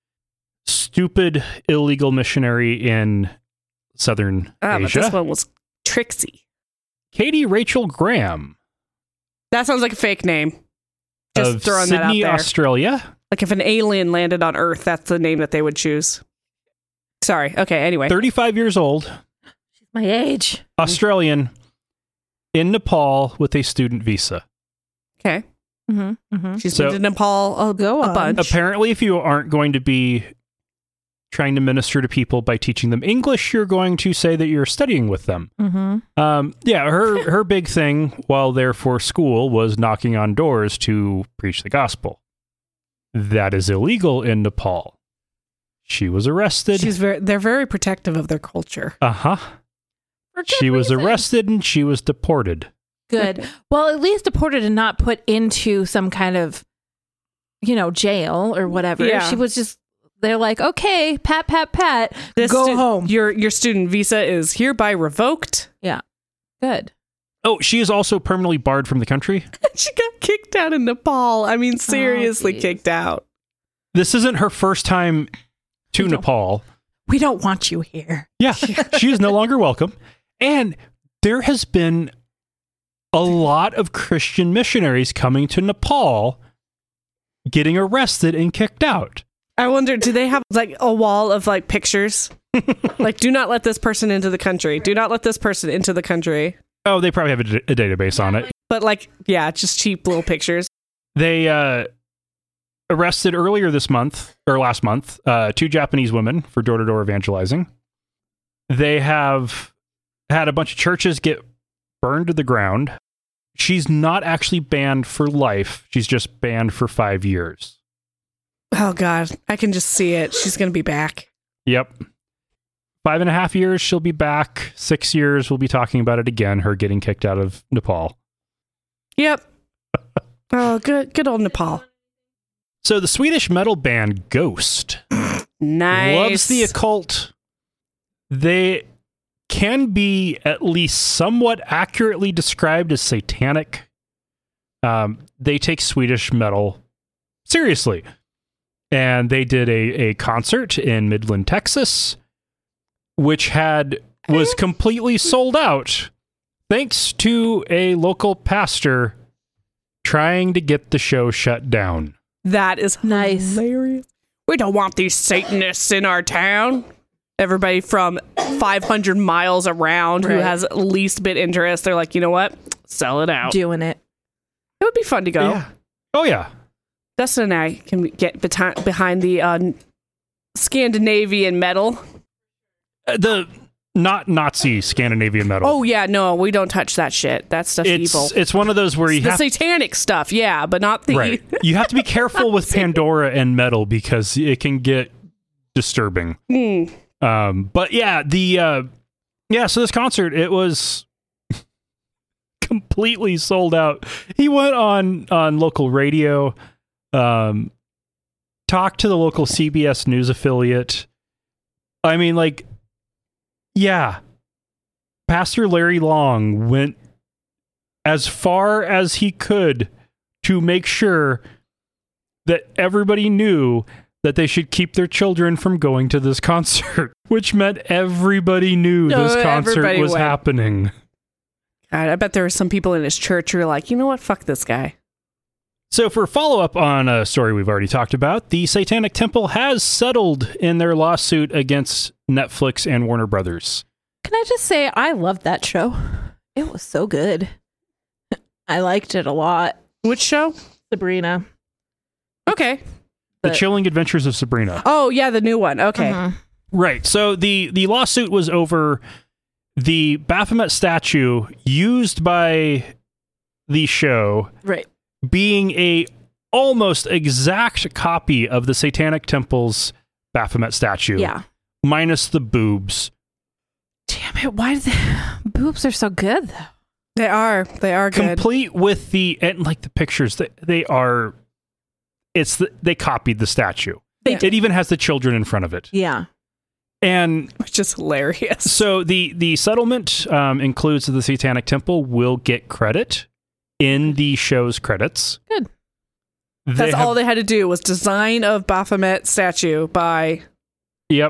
stupid illegal missionary in southern Ah, but Asia, this one was Trixie. Katie Rachel Graham That sounds like a fake name. Just of throwing Sydney, that out there. Australia. Like if an alien landed on Earth, that's the name that they would choose. Sorry. Okay, anyway. thirty-five years old, My age. Australian, in Nepal with a student visa. Okay. Mm-hmm, mm-hmm. She's So- been to Nepal a, Go a on. bunch. Apparently, if you aren't going to be trying to minister to people by teaching them English, you're going to say that you're studying with them. Mm-hmm. Um, yeah, her her big thing while there for school was knocking on doors to preach the gospel. That is illegal in Nepal. She was arrested. She's very. They're very protective of their culture. Uh huh. She was reason. arrested and she was deported. Good. Well, at least deported and not put into some kind of, you know, jail or whatever. Yeah. She was just, they're like, okay, pat, pat, pat, This go stu- home. Your your student visa is hereby revoked. Yeah. Good. Oh, she is also permanently barred from the country. She got kicked out in Nepal. I mean, seriously geez. kicked out. This isn't her first time to We don't- Nepal. We don't want you here. Yeah, she is no longer welcome. And there has been a lot of Christian missionaries coming to Nepal getting arrested and kicked out. I wonder, do they have like a wall of like pictures? Like, do not let this person into the country. Do not let this person into the country. Oh, they probably have a, d- a database on it. But like, yeah, just cheap little pictures. They uh, arrested earlier this month, or last month, uh, two Japanese women for door-to-door evangelizing. They have had a bunch of churches get burned to the ground. She's not actually banned for life. She's just banned for five years. Oh God, I can just see it. She's gonna be back. Yep. Five and a half years, she'll be back. Six years, we'll be talking about it again, her getting kicked out of Nepal. Yep. Oh, good, good old Nepal. So the Swedish metal band Ghost Nice. loves the occult. They can be at least somewhat accurately described as satanic. Um, they take Swedish metal seriously. And they did a, a concert in Midland, Texas, which had was completely sold out thanks to a local pastor trying to get the show shut down. That is Nice. hilarious. We don't want these Satanists in our town. Everybody from five hundred miles around who Right. has least bit interest, they're like, you know what? Sell it out. Doing it. It would be fun to go. Yeah. Oh, yeah. Dustin and I can get beti- behind the uh, Scandinavian metal. Uh, The not Nazi Scandinavian metal. Oh yeah, no, we don't touch that shit. That stuff's it's, evil. it's one of those where you The have satanic stuff, yeah, but not the. right. You have to be careful with Pandora and metal because it can get disturbing. Hmm. Um, but yeah, the uh, yeah. So this concert, it was completely sold out. He went on on local radio, um, talked to the local C B S News affiliate. I mean, like, yeah, Pastor Larry Long went as far as he could to make sure that everybody knew that they should keep their children from going to this concert, which meant everybody knew No, this concert everybody was went. happening. God, I bet there were some people in his church who were like, you know what, fuck this guy. So for follow-up on a story we've already talked about, the Satanic Temple has settled in their lawsuit against Netflix and Warner Brothers. Can I just say, I loved that show. It was so good. I liked it a lot. Which show? Sabrina. Okay. The But- Chilling Adventures of Sabrina. Oh yeah, the new one. Okay. Mhm. Right. So the, the lawsuit was over the Baphomet statue used by the show Right. being a almost exact copy of the Satanic Temple's Baphomet statue. Yeah. Minus the boobs. Damn it. Why did the boobs are so good, though? They are. They are good. Complete with the, and like the pictures, they, they are, it's the, they copied the statue. They It even has the children in front of it. Yeah. And Which is hilarious. so the, the settlement um, includes that the Satanic Temple will get credit in the show's credits. Good. They That's have- all they had to do was design of Baphomet statue by. Yep.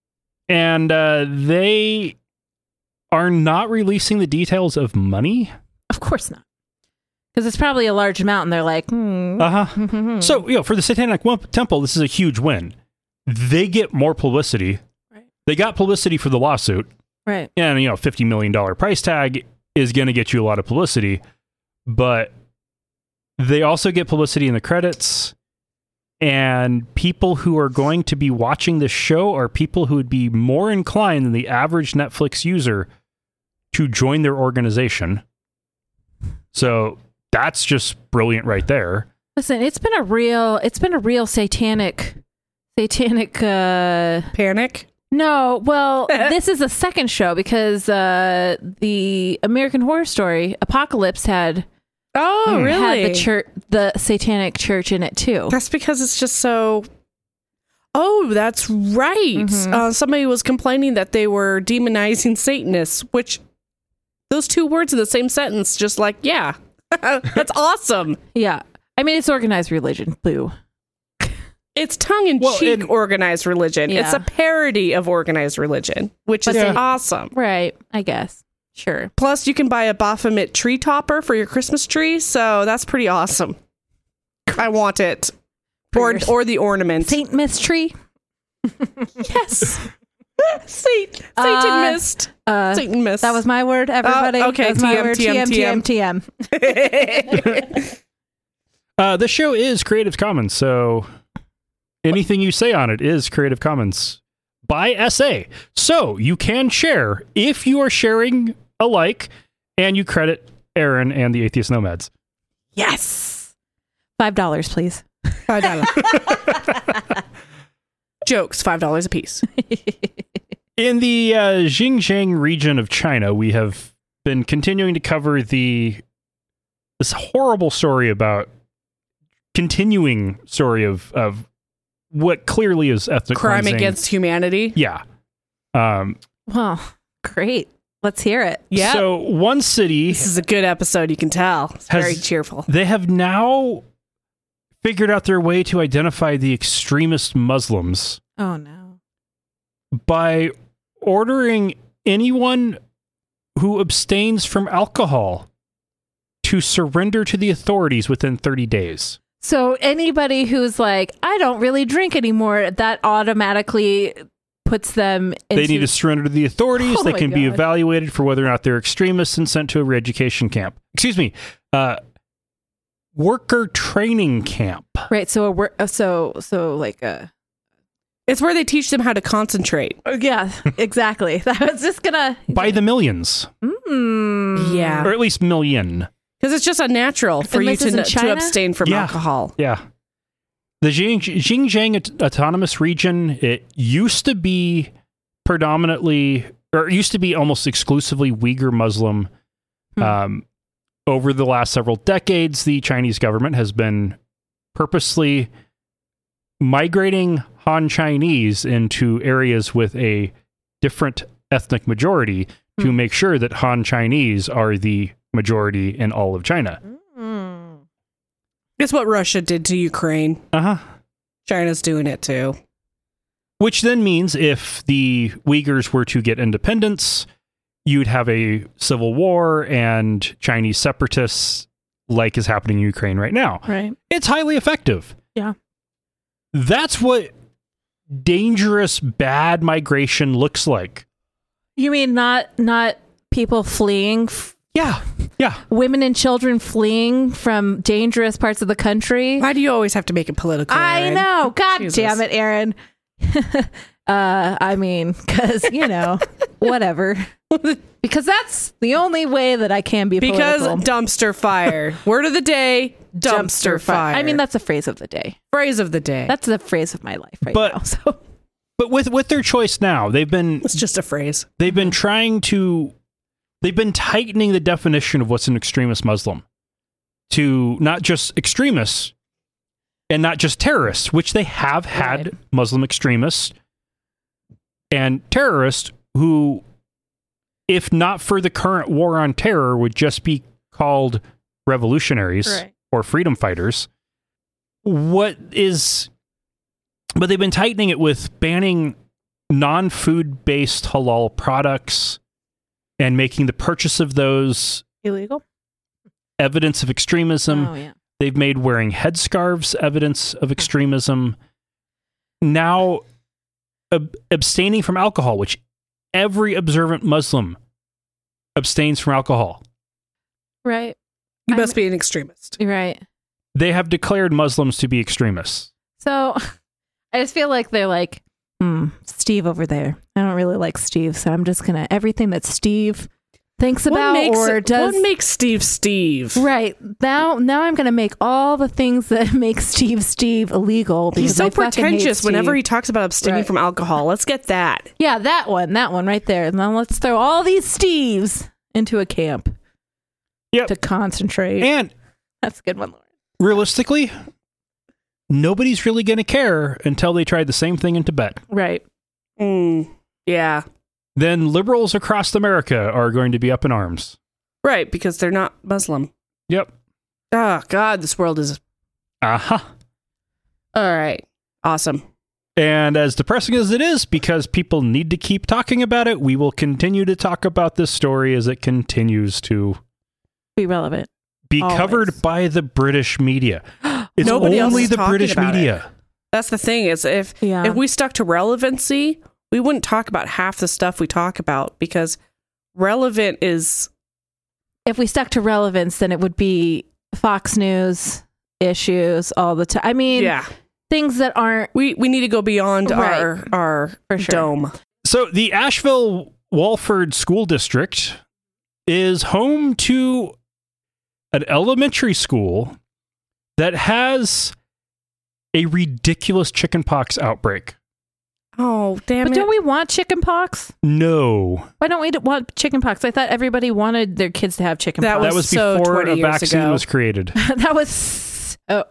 And uh, they are not releasing the details of money. Of course not. Because it's probably a large amount, and they're like, hmm. Uh huh. So, you know, for the Satanic Wimp Temple, this is a huge win. They get more publicity. Right. They got publicity for the lawsuit. Right. And, you know, fifty million dollars price tag is going to get you a lot of publicity. But they also get publicity in the credits. And people who are going to be watching this show are people who would be more inclined than the average Netflix user to join their organization. So that's just brilliant right there. Listen, it's been a real, it's been a real satanic, satanic, uh, Panic? no, well, this is a second show because, uh, the American Horror Story Apocalypse had, Oh, Hmm. really? had the church, the satanic church in it too. That's because it's just so... Oh, that's right. Mhm. Uh, somebody was complaining that they were demonizing Satanists, which those two words in the same sentence, just like, yeah, that's awesome. Yeah. I mean, it's organized religion. Boo. It's tongue-in-cheek Well, and- organized religion. Yeah. It's a parody of organized religion, which is Yeah. awesome. Right. I guess. Sure. Plus, you can buy a Baphomet tree topper for your Christmas tree, so that's pretty awesome. I want it. For Or, your or the ornament. Saint Mist Tree. Yes. Saint, Satan Uh, mist. Uh, Satan mist. that was my word, everybody. okay, That was my T M, word. T M, T M, T M, T M. Uh, the show is Creative Commons, so anything you say on it is Creative Commons by S A. So you can share if you are sharing alike, and you credit Aaron and the Atheist Nomads. Yes. Five dollars, please. Five dollars. Jokes, five dollars a piece. In the uh, Xinjiang region of China, we have been continuing to cover the this horrible story about continuing story of of what clearly is ethnic Crime cleansing. against humanity. Yeah. Um, Well, great. Let's hear it. Yeah. So one city, This is a good episode, you can tell. It's Has- very cheerful. they have now figured out their way to identify the extremist Muslims Oh, no. by ordering anyone who abstains from alcohol to surrender to the authorities within thirty days. So anybody who's like, I don't really drink anymore, that automatically puts them into... They need to surrender to the authorities. Oh they my can be God. evaluated for whether or not they're extremists and sent to a re-education camp. Excuse me, uh, worker training camp. Right. So, a wor- uh, so, so like, uh, It's where they teach them how to concentrate. yeah, exactly. That was just gonna... By the millions, Mm. Yeah. or at least million. Because it's just unnatural for And you this is to, in to China? abstain from Yeah. alcohol. Yeah. The Xing- Xinjiang Aut- Autonomous Region, it used to be predominantly, or it used to be almost exclusively Uyghur Muslim. Hmm. Um, over the last several decades, the Chinese government has been purposely migrating Han Chinese into areas with a different ethnic majority to Hmm. make sure that Han Chinese are the majority in all of China. Mm. It's what Russia did to Ukraine. Uh-huh. China's doing it too. Which then means if the Uyghurs were to get independence, you'd have a civil war and Chinese separatists, like is happening in Ukraine right now. Right. It's highly effective. Yeah. That's what dangerous, bad migration looks like. You mean not not people fleeing, f- Yeah. Yeah. women and children fleeing from dangerous parts of the country? Why do you always have to make it political? I Aaron? know. God Jesus. damn it, Aaron. uh, I mean, because, you know, whatever. Because that's the only way that I can be Because political. dumpster fire. Word of the day, dumpster, fire. I mean, that's a phrase of the day. phrase of the day. That's the phrase of my life right But- now. So But with with their choice now, they've been it's just a phrase. they've been trying to they've been tightening the definition of what's an extremist Muslim to not just extremists and not just terrorists, which they have had Right. Muslim extremists and terrorists who, if not for the current war on terror, would just be called revolutionaries Right. or freedom fighters. What is but they've been tightening it with banning non-food based halal products and making the purchase of those illegal. evidence of extremism. Oh yeah. They've made wearing headscarves evidence of extremism. Now, ab- abstaining from alcohol, which every observant Muslim abstains from alcohol. Right. You I'm- must be an extremist. You're right. They have declared Muslims to be extremists. So I just feel like they're like, hmm, Steve over there. I don't really like Steve, so I'm just gonna everything that Steve thinks about what makes, or does. What makes Steve Steve? Right now, now I'm gonna make all the things that make Steve Steve illegal. He's so I fucking hate pretentious. Steve. Whenever he talks about abstaining Right. from alcohol, let's get that. Yeah, that one, that one right there. Now let's throw all these Steves into a camp. Yep. To concentrate. And That's a good one, Lauren. realistically, nobody's really going to care until they try the same thing in Tibet. Right. Mm, yeah. Then liberals across America are going to be up in arms. Right, because they're not Muslim. Yep. Oh, God, this world is... Uh-huh. All right. Awesome. And as depressing as it is, because people need to keep talking about it, we will continue to talk about this story as it continues to Be relevant. be Always. covered by the British media. It's Nobody else only is the talking British about media. That's the thing, is if, Yeah. if we stuck to relevancy, we wouldn't talk about half the stuff we talk about, because relevant is... If we stuck to relevance, then it would be Fox News issues all the time. I mean, Yeah. things that aren't We we need to go beyond Right. our, our For sure. dome. So the Asheville Walford School District is home to an elementary school that has a ridiculous chickenpox outbreak. Oh, damn But it. don't we want chicken pox? No. Why don't we want chicken pox? I thought everybody wanted their kids to have chicken That pox. That was so before twenty a years vaccine ago. was created. that was oh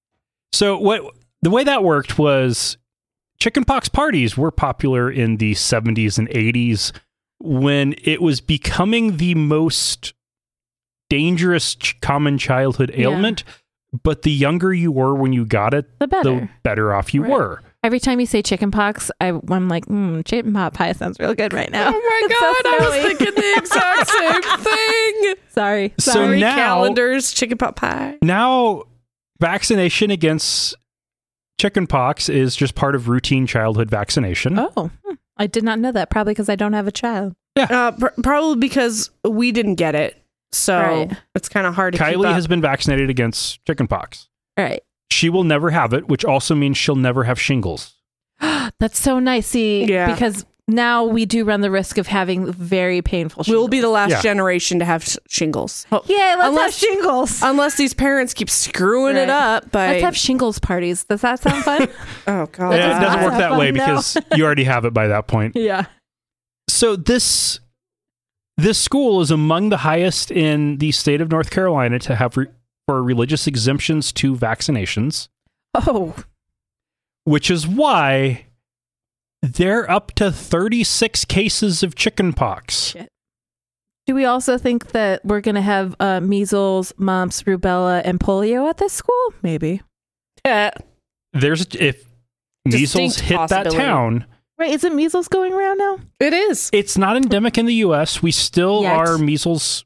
So what the way that worked was chickenpox parties were popular in the seventies and eighties when it was becoming the most dangerous ch- common childhood Yeah. ailment, but the younger you were when you got it, the better. the better off you Right. were. Every time you say chicken pox, I, I'm like, mm, chicken pot pie sounds real good right now. Oh my It's God, so I was snowy. thinking the exact same thing. Sorry. So Sorry. now- Calendars, chicken pot pie. Now vaccination against chickenpox is just part of routine childhood vaccination. Oh, hmm. I did not know that. Probably because I don't have a child. Uh, pr- probably because we didn't get it. So Right. it's kind of hard to keep Kylie up. has been vaccinated against chickenpox. All right. She will never have it, which also means she'll never have shingles. That's so nice. See, Yeah. because now we do run the risk of having very painful shingles. We'll be the last Yeah. generation to have sh- shingles. Ho- Yay, let's Unless- have shingles. Unless these parents keep screwing it Right. up by... Let's have shingles parties. Does that sound fun? oh, God. it does doesn't not work have that fun, way no. because you already have it by that point. yeah. So this this school is among the highest in the state of North Carolina to have re- for religious exemptions to vaccinations, Oh, which is why they're up to thirty-six cases of chickenpox. Shit. do we also think that we're going to have uh, measles, mumps, rubella, and polio at this school? Maybe. Yeah. There's if measles Distinct hit that possibility. town, Right. Isn't measles going around now? It is. it's not endemic in the U S. We still Yet. are measles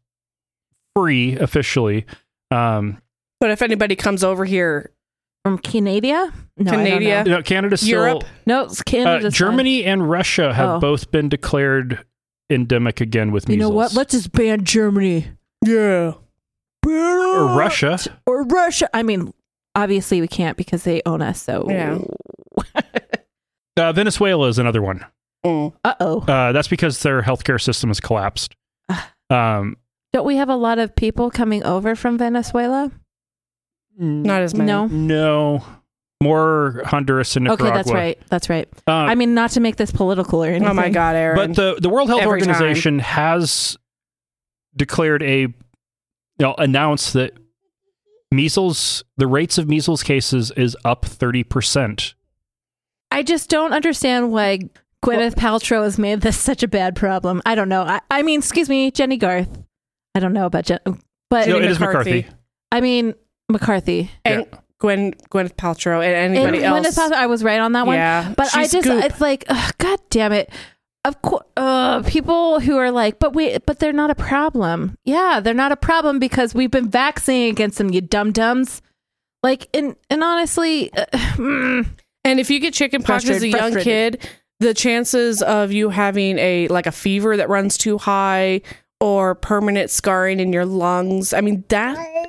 free officially. Um, But if anybody comes over here, From Canada? No, Canada. I don't know. you know, Canada still Europe? No, it's Uh, Canada. Germany and Russia have Oh. both been declared endemic again with You measles. know what? Let's just ban Germany. yeah. or Russia. Or Russia. I mean, obviously we can't because they own us. So. Yeah. Uh, Venezuela is another one. Mm. Uh oh. Uh, that's because their healthcare system has collapsed. Um, Don't we have a lot of people coming over from Venezuela? Not as many. No. no, more Honduras and Nicaragua. Okay, that's right. That's right. Uh, I mean, not to make this political or anything. Oh my God, Aaron. but the the World Health Every time. Organization has declared a, you know, announced that measles, the rates of measles cases is up thirty percent. I just don't understand why Gwyneth Paltrow has made this such a bad problem. I don't know. I, I mean, excuse me, Jenny Garth. I don't know about Jen, but No, Jenny it is McCarthy. McCarthy. I mean McCarthy. and Gwen Gwyneth Paltrow and anybody And else. Gwyneth Paltrow, I was right on that one. Yeah, But I she's just, goop. it's like, ugh, God damn it. Of course, uh, people who are like, but wait, but they're not a problem. Yeah, they're not a problem because we've been vaccinating against them, you dum dums. Like, and and honestly, uh, mm, And if you get chickenpox as a Frustrated, young frustrated. kid, the chances of you having a like a fever that runs too high or permanent scarring in your lungs, I mean that that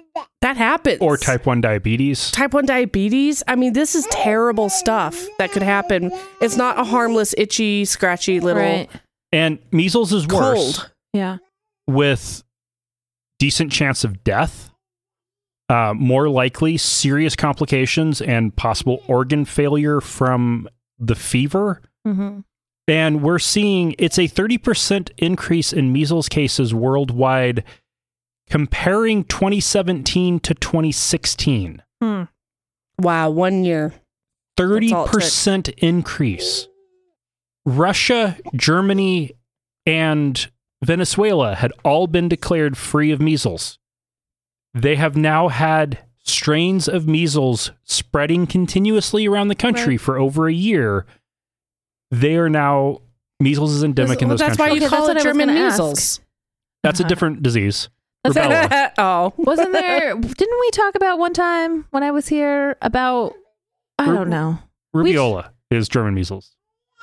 that happens. Or type one diabetes. Type one diabetes. I mean, this is terrible stuff that could happen. It's not a harmless, itchy, scratchy little Right. And measles is worse cold. Yeah. with decent chance of death, uh, more likely serious complications and possible organ failure from the fever. Mm-hmm. And we're seeing it's a thirty percent increase in measles cases worldwide comparing twenty seventeen to twenty sixteen. Hmm. Wow, one year. thirty all it took. percent increase. Russia, Germany, and Venezuela had all been declared free of measles. They have now had strains of measles spreading continuously around the country Right. for over a year. They are now, measles is endemic in Well, those that's why countries. you Okay, call that's it what I was German gonna ask. measles. That's a Uh-huh. different disease. That's Rubella. Oh. Wasn't there? Didn't we talk about one time when I was here about? I Ru- don't know. Rubiola is German measles.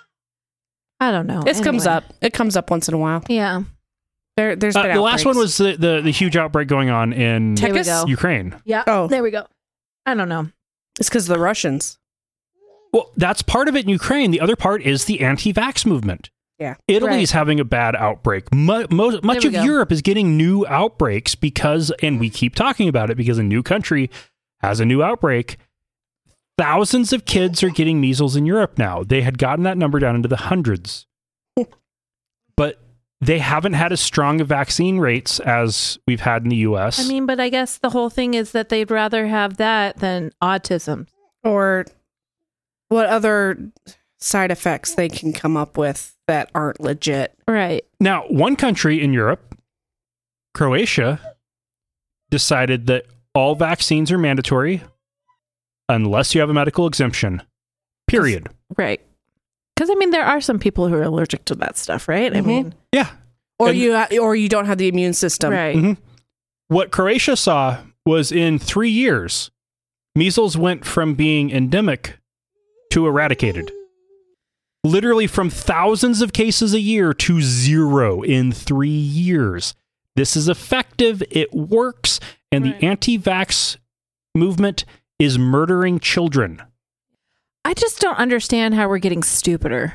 I don't know. This comes Anyway. up. It comes up once in a while. Yeah. There, there's Uh, been the last one outbreaks. was the, the, the huge outbreak going on in There we Tychus? go. Ukraine. Yeah. Oh. There we go. I don't know. It's because of the Russians. Well, that's part of it in Ukraine. The other part is the anti-vax movement. Yeah. Italy's Right. having a bad outbreak. Mu- mo- much we of go. Europe is getting new outbreaks because, and we keep talking about it because a new country has a new outbreak. Thousands of kids are getting measles in Europe now. They had gotten that number down into the hundreds. But they haven't had as strong of vaccine rates as we've had in the U S. I mean, but I guess the whole thing is that they'd rather have that than autism. Or what other side effects they can come up with that aren't legit. Right. Now, one country in Europe, Croatia, decided that all vaccines are mandatory unless you have a medical exemption. Period. Right. Because I mean, there are some people who are allergic to that stuff, right? I Mhm. mean, Yeah. Or And- you ha- or you don't have the immune system. right. Mhm. What Croatia saw was in three years, measles went from being endemic to eradicated. Literally from thousands of cases a year to zero in three years. This is effective. It works. And Right. the anti-vax movement is murdering children. I just don't understand how we're getting stupider.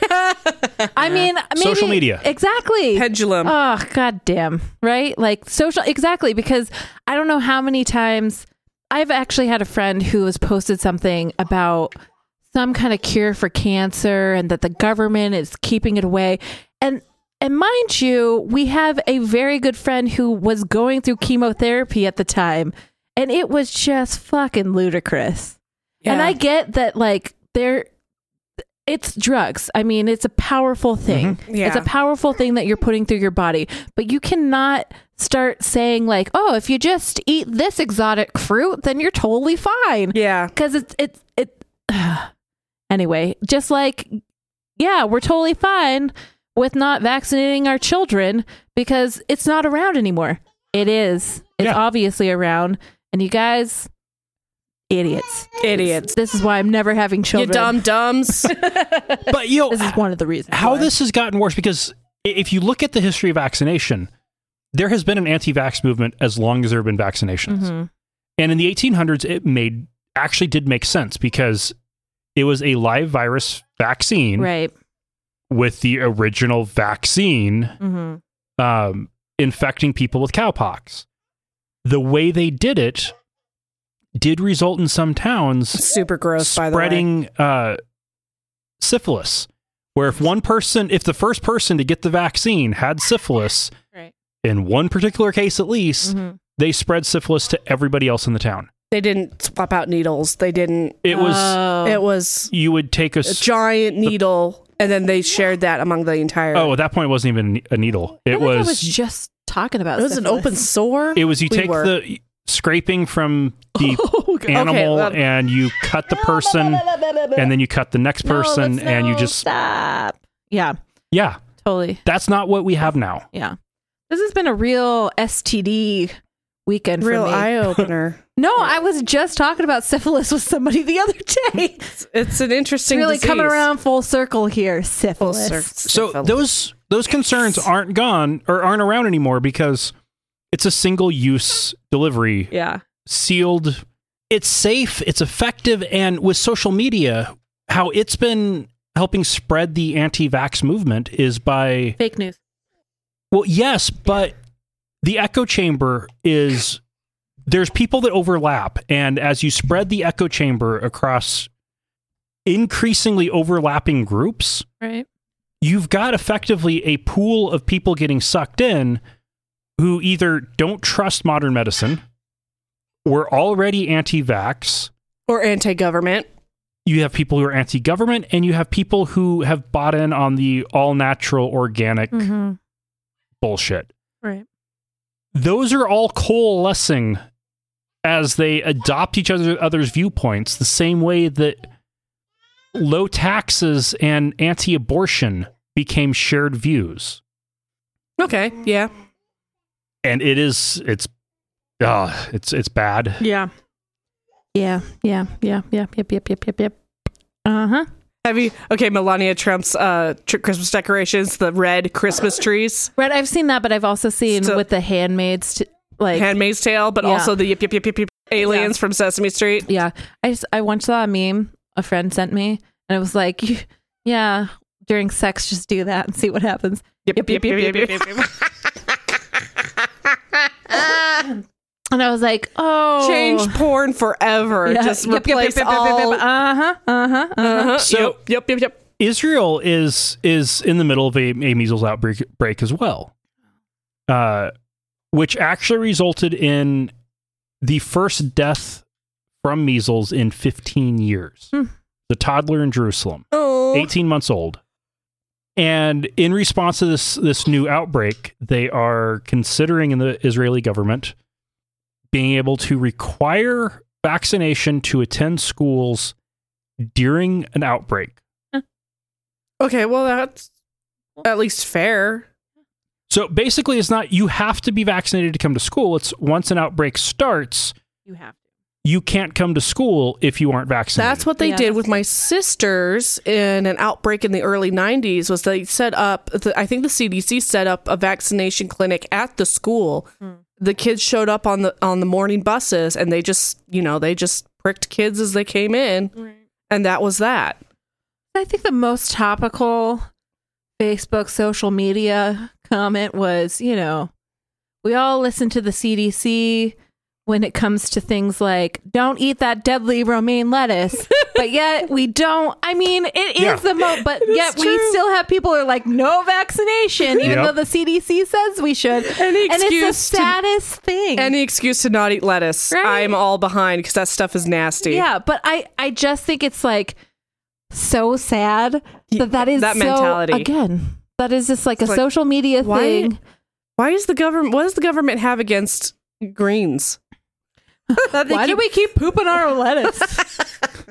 I mean, maybe, Social media. Exactly. Pendulum. Oh, god damn. Right? Like social exactly, because I don't know how many times I've actually had a friend who has posted something about some kind of cure for cancer and that the government is keeping it away. And and mind you, we have a very good friend who was going through chemotherapy at the time, and it was just fucking ludicrous. Yeah. And I get that, like, they're, it's drugs. I mean, it's a powerful thing. Yeah. It's a powerful thing that you're putting through your body. But you cannot start saying, like, oh, if you just eat this exotic fruit, then you're totally fine. Yeah. Because it's, it's, it, anyway, just like, yeah, we're totally fine with not vaccinating our children because it's not around anymore. It is. It's Yeah. obviously around. And you guys, idiots. Idiots. This is why I'm never having You children. dumb dumbs. But, you know, This is one of the reasons. how why. this has gotten worse, because i- if you look at the history of vaccination, there has been an anti-vax movement as long as there have been vaccinations. Mhm. And in the eighteen hundreds, it made actually did make sense because it was a live virus vaccine Right. with the original vaccine hmm um, infecting people with cowpox. The way they did it did result in some towns Super gross, by the way. spreading uh, syphilis, where if one person, if the first person to get the vaccine had syphilis, Right. in one particular case at least, hmm they spread syphilis to everybody else in the town. They didn't swap out needles. They didn't. It was, Oh. It was you would take a, a s- giant needle, and then they shared that among the entire. oh, at that point it wasn't even a needle. I It think I was, was just talking about it was an syphilis. open sore. it was you We take were. the scraping from the Okay, animal that- and you cut the person and then you cut the next No, person let's and you no, just, stop. Yeah, yeah, totally. that's not what we have now. Yeah. This has been a real S T D weekend real for me. eye opener. no, I was just talking about syphilis with somebody the other day. it's, it's an It's interesting. really disease. coming around full circle here. Full Syphilis. cir- So syphilis. those those concerns aren't gone or aren't around anymore because it's a single use delivery Yeah. sealed. It's safe, it's effective, and with social media, how it's been helping spread the anti-vax movement is by Fake news. Well, yes, but the echo chamber is there's people that overlap, and as you spread the echo chamber across increasingly overlapping groups, Right. you've got effectively a pool of people getting sucked in who either don't trust modern medicine, were already anti-vax, Or anti-government. you have people who are anti-government, and you have people who have bought in on the all-natural organic Mm-hmm. bullshit. Right. Those are all coalescing as they adopt each other, other's viewpoints the same way that low taxes and anti-abortion became shared views. Okay, yeah. And it is, it's, uh, it's, it's bad. Yeah. Yeah. Yeah. Yeah. Yep. Yep. Yep. Yep. Yep. Yep. Uh huh. Have you, okay, Melania Trump's uh, tr- Christmas decorations, the red Christmas trees, Right. I've seen that, but I've also seen So- with the handmaids, t- like, Handmaid's Tale, but Yeah. also the yip, yip, yip, yip, yip aliens from Sesame Street. yeah. I just, I once saw a meme a friend sent me, and it was like, yeah, during sex, just do that and see what happens. Yip, yip, yip, yip, yip, yip. And I was like, oh, Change porn forever. Yeah. Just Yep, yep, replace yep, yep, yep, all. yep, uh-huh, uh-huh, uh-huh. Uh-huh. So- yep, yep, yep, yep. Israel is is in the middle of a, a measles outbreak break as well, uh, which actually resulted in the first death from measles in fifteen years. Hmm. The toddler in Jerusalem, Oh. eighteen months old. And in response to this this new outbreak, they are considering in the Israeli government being able to require vaccination to attend schools during an outbreak. Okay, well, that's at least fair. So basically, it's not you have to be vaccinated to come to school. It's once an outbreak starts, You have to. you can't come to school if you aren't vaccinated. That's what they Yeah, did that's with my sisters in an outbreak in the early nineties. Was they set up? The, I think the C D C set up a vaccination clinic at the school. Hmm. The kids showed up on the on the morning buses, and they just, you know, they just pricked kids as they came in, Right. and that was that. I think the most topical Facebook social media comment was, you know, we all listen to the C D C when it comes to things like don't eat that deadly romaine lettuce, but yet we don't. I mean, it is Yeah. the most, but yet we true. still have people who are like no vaccination, even Yep. though the C D C says we should. Any And it's the excuse to saddest thing. any excuse to not eat lettuce, Right. I'm all behind because that stuff is nasty. Yeah, but I, I just think it's like so sad that that is that so, mentality. again. That is just like It's a like, social media why- thing. Why does the government? What does the government have against greens? That they Why do keep- we keep pooping our lettuce?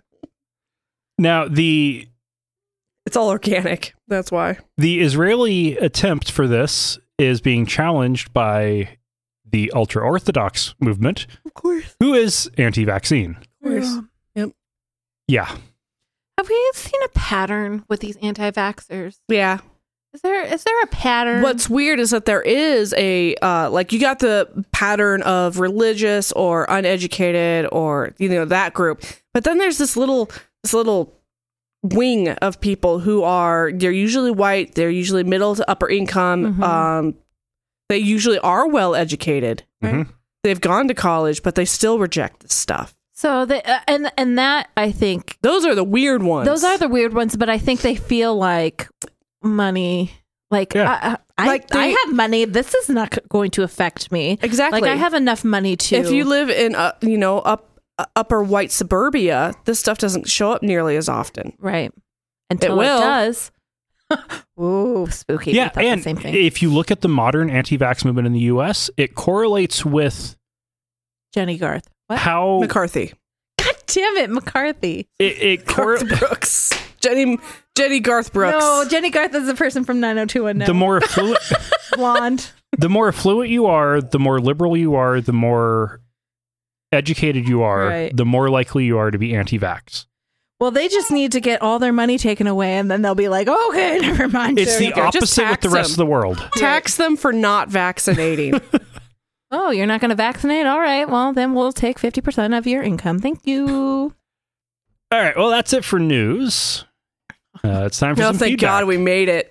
now the It's all organic. That's why. the Israeli attempt for this is being challenged by the ultra orthodox movement, Of course. who is anti-vaccine. Of course. Yeah, Have we seen a pattern with these anti-vaxxers? Yeah. Is there is there a pattern? What's weird is that there is a uh, like you got the pattern of religious or uneducated or you know that group, but then there's this little this little wing of people who are they're usually white, they're usually middle to upper income, Mhm. um, they usually are well educated, Mhm. they've gone to college, but they still reject this stuff. so they uh, and and that I think Those are the weird ones. those are the weird ones, but I think they feel like money. Like Yeah. I, I, Like I they- have money. This is not c- going to affect me. exactly. Like I have enough money to. If you live in uh, you know up uh, upper white suburbia, this stuff doesn't show up nearly as often. right until it, will. does. Ooh, spooky. yeah, We thought and the same thing. if you look at the modern anti-vax movement in the U S, it correlates with Jenny Garth. What? how McCarthy, God damn it, McCarthy. it, it cor- Garth Brooks, Jenny Jenny Garth Brooks. No, Jenny Garth is the person from nine oh two one the now. more affluent Blonde. the more affluent you are, the more liberal you are, the more educated you are, Right. the more likely you are to be anti-vax. Well, they just need to get all their money taken away, and then they'll be like, "Okay, never mind." It's There the you go. Just opposite with tax the rest them. of the world. Tax them for not vaccinating. Oh, you're not going to vaccinate? All right. Well, then we'll take fifty percent of your income. Thank you. All right. Well, that's it for news. Uh, it's time for No, some thank feedback. God we made it.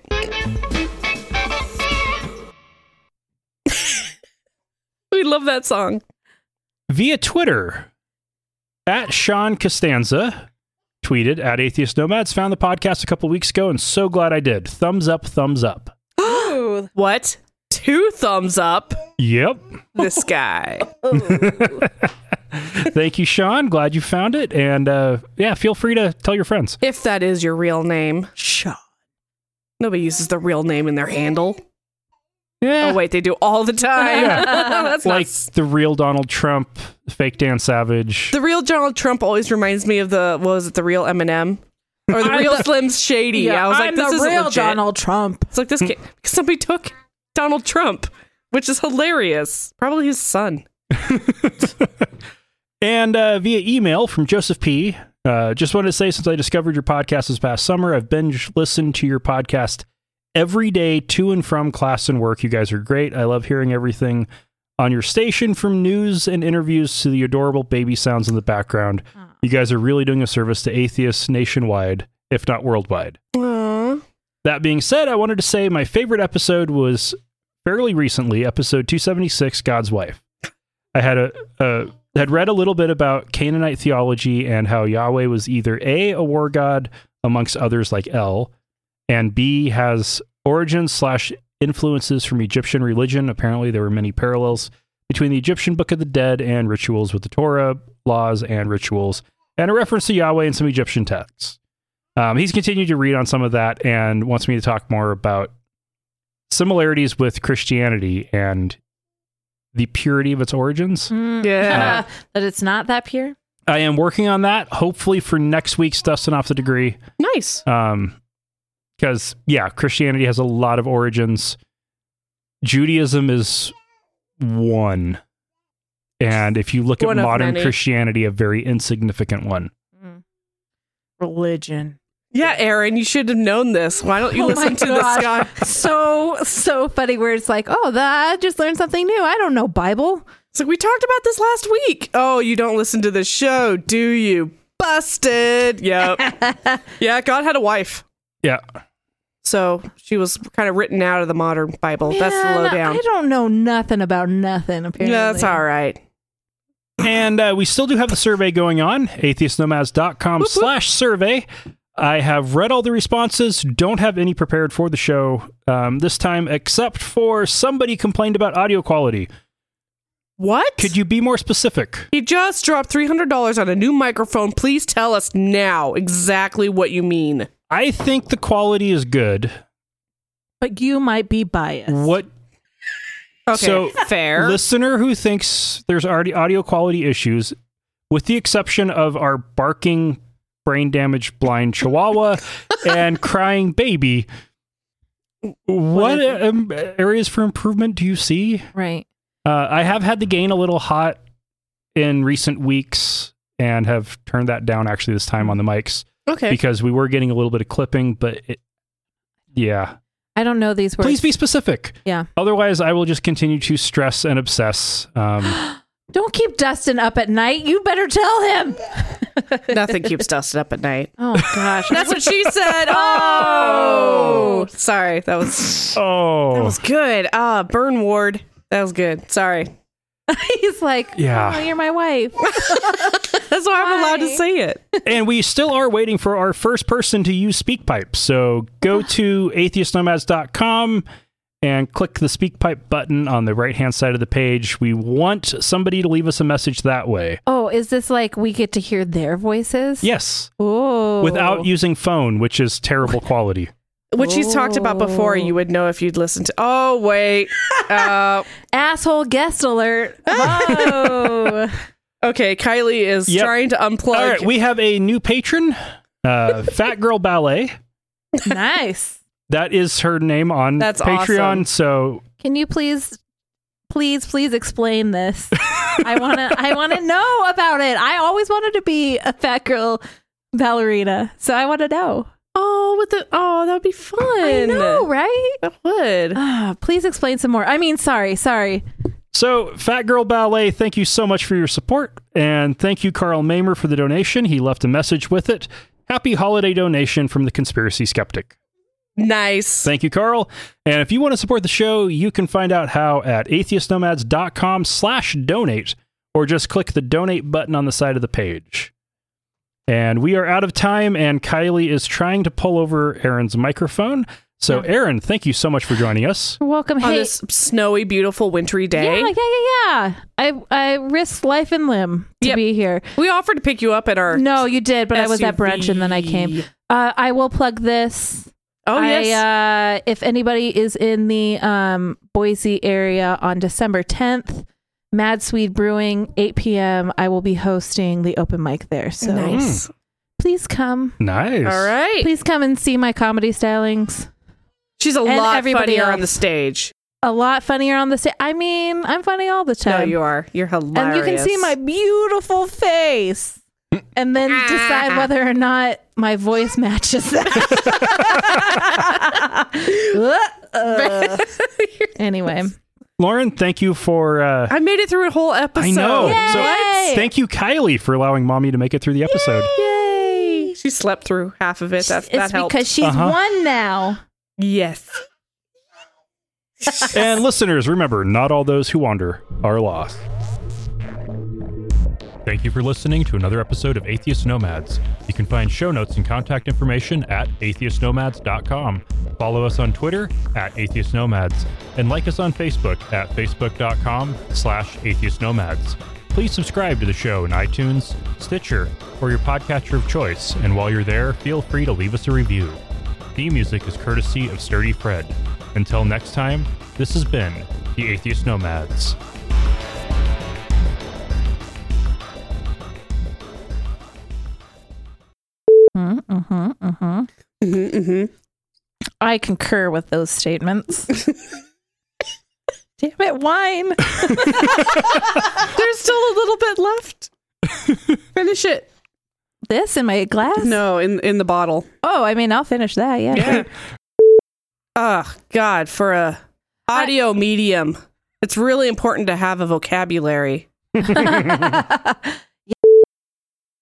We love that song. Via Twitter, at Sean Costanza tweeted at Atheist Nomads, found the podcast a couple weeks ago and so glad I did. Thumbs up, thumbs up. What? Two thumbs up. Yep. This guy. Thank you, Sean. Glad you found it. And uh, yeah, feel free to tell your friends. If that is your real name. Sean. Nobody uses the real name in their handle. Yeah. Oh, wait, they do all the time. Yeah. That's like not... the real Donald Trump, fake Dan Savage. The real Donald Trump always reminds me of the, what was it, the real Eminem? Or the I'm real the- Slim Shady. Yeah, I was I'm like, this the is real legit. Donald Trump. It's like this kid. Somebody took Donald Trump, which is hilarious. Probably his son. And uh, via email from Joseph P. Uh, just wanted to say, since I discovered your podcast this past summer, I've binge listened to your podcast every day to and from class and work. You guys are great. I love hearing everything on your station, from news and interviews to the adorable baby sounds in the background. Aww. You guys are really doing a service to atheists nationwide, if not worldwide. Aww. That being said, I wanted to say my favorite episode was fairly recently, episode two seventy-six, God's Wife. I had a, a had read a little bit about Canaanite theology and how Yahweh was either A, a war god amongst others like El, and B, has origins slash influences from Egyptian religion. Apparently there were many parallels between the Egyptian Book of the Dead and rituals with the Torah, laws, and rituals, and a reference to Yahweh in some Egyptian texts. Um, he's continued to read on some of that and wants me to talk more about similarities with Christianity and the purity of its origins. Mm, Yeah. that it's not that pure. I am working on that, hopefully for next week's Dustin Off the Degree. Nice. Um, because, yeah, Christianity has a lot of origins. Judaism is one. And if you look One at of modern many. Christianity, a very insignificant one. Religion. Yeah, Aaron, you should have known this. Why don't you Oh listen my to this gosh. guy? So, so funny where it's like, oh, that, I just learned something new. I don't know Bible. It's like, we talked about this last week. Oh, you don't listen to the show, do you? Busted. Yep. Yeah, God had a wife. Yeah. So she was kind of written out of the modern Bible. That's the Man, lowdown. I don't know nothing about nothing, apparently. That's all right. And uh, we still do have the survey going on, atheistnomads.com slash survey. I have read all the responses, don't have any prepared for the show um, this time, except for somebody complained about audio quality. What? Could you be more specific? He just dropped three hundred dollars on a new microphone. Please tell us now exactly what you mean. I think the quality is good. But you might be biased. What Okay, So, fair. listener who thinks there's already audio quality issues, with the exception of our barking, brain damaged, blind chihuahua and crying baby, what um, areas for improvement do you see? Right. Uh, I have had the gain a little hot in recent weeks and have turned that down actually this time on the mics Okay. because we were getting a little bit of clipping, but it, yeah. I don't know these words. Please be specific. Yeah. Otherwise, I will just continue to stress and obsess. Um, Don't keep Dustin up at night. You better tell him. Nothing keeps Dustin up at night. Oh, gosh. That's what she said. Oh, sorry. That was oh, that was good. Ah, Burn Ward. That was good. Sorry. He's like, Yeah. oh, you're my wife. That's why I'm allowed to Hi. say it. and we still are waiting for our first person to use SpeakPipe. So go to atheist nomads dot com and click the SpeakPipe button on the right-hand side of the page. We want somebody to leave us a message that way. Oh, is this like we get to hear their voices? Yes, Oh. without using phone, which is terrible quality. Which he's talked about before. You would know if you'd listen to. Oh, wait. Uh, Asshole guest alert. Oh. okay, Kylie is Yep. trying to unplug. All right, we have a new patron, uh, Fat Girl Ballet. Nice. That is her name on That's Patreon. awesome. So Can you please, please, please explain this? I want to, I want to know about it. I always wanted to be a fat girl ballerina, so I want to know. oh, with the oh, that would be fun. I know, right? That would. Ah, please explain some more. I mean, sorry, sorry. So, Fat Girl Ballet, thank you so much for your support. And thank you, Carl Mamer, for the donation. He left a message with it. Happy holiday donation from the Conspiracy Skeptic. Nice. Thank you, Carl. And if you want to support the show, you can find out how at atheistnomads.com slash donate, or just click the donate button on the side of the page. And we are out of time, and Kylie is trying to pull over Aaron's microphone. So, Aaron, thank you so much for joining us. You're welcome. On Hey, this snowy, beautiful, wintry day. yeah, yeah, yeah, yeah. I I risked life and limb to Yep. be here. We offered to pick you up at our. No, you did, but I was at S U V. brunch and then I came. Uh, I will plug this. Oh, I, yes. uh, if anybody is in the um, Boise area on December tenth, Mad Swede Brewing, eight p.m., I will be hosting the open mic there. So Nice. please come. Nice. All right. Please come and see my comedy stylings. She's a And lot everybody funnier else. on the stage. A lot funnier on the stage. I mean, I'm funny all the No, time. you are. You're hilarious. and you can see my beautiful face. And then decide whether or not my voice matches that. Uh, anyway. Lauren, thank you for... Uh, I made it through a whole episode. I know. Yay! So, thank you, Kylie, for allowing Mommy to make it through the episode. Yay! She slept through half of it. That, that It's helped. because she's Uh-huh. one now. Yes. And listeners, remember, not all those who wander are lost. Thank you for listening to another episode of Atheist Nomads. You can find show notes and contact information at atheist nomads dot com. Follow us on Twitter at Atheist Nomads, and like us on Facebook at facebook.com slash Atheist Nomads. Please subscribe to the show in iTunes, Stitcher, or your podcatcher of choice, and while you're there, feel free to leave us a review. Theme music is courtesy of Sturdy Fred. Until next time, this has been the Atheist Nomads. Mm-hmm, mm-hmm, mm-hmm. Mm-hmm, mm-hmm. I concur with those statements. Damn it, wine. There's still a little bit left. Finish it. This in my glass? No, in in the bottle. Oh, I mean, I'll finish that, yeah. Yeah. Oh, God, for a audio medium, it's really important to have a vocabulary.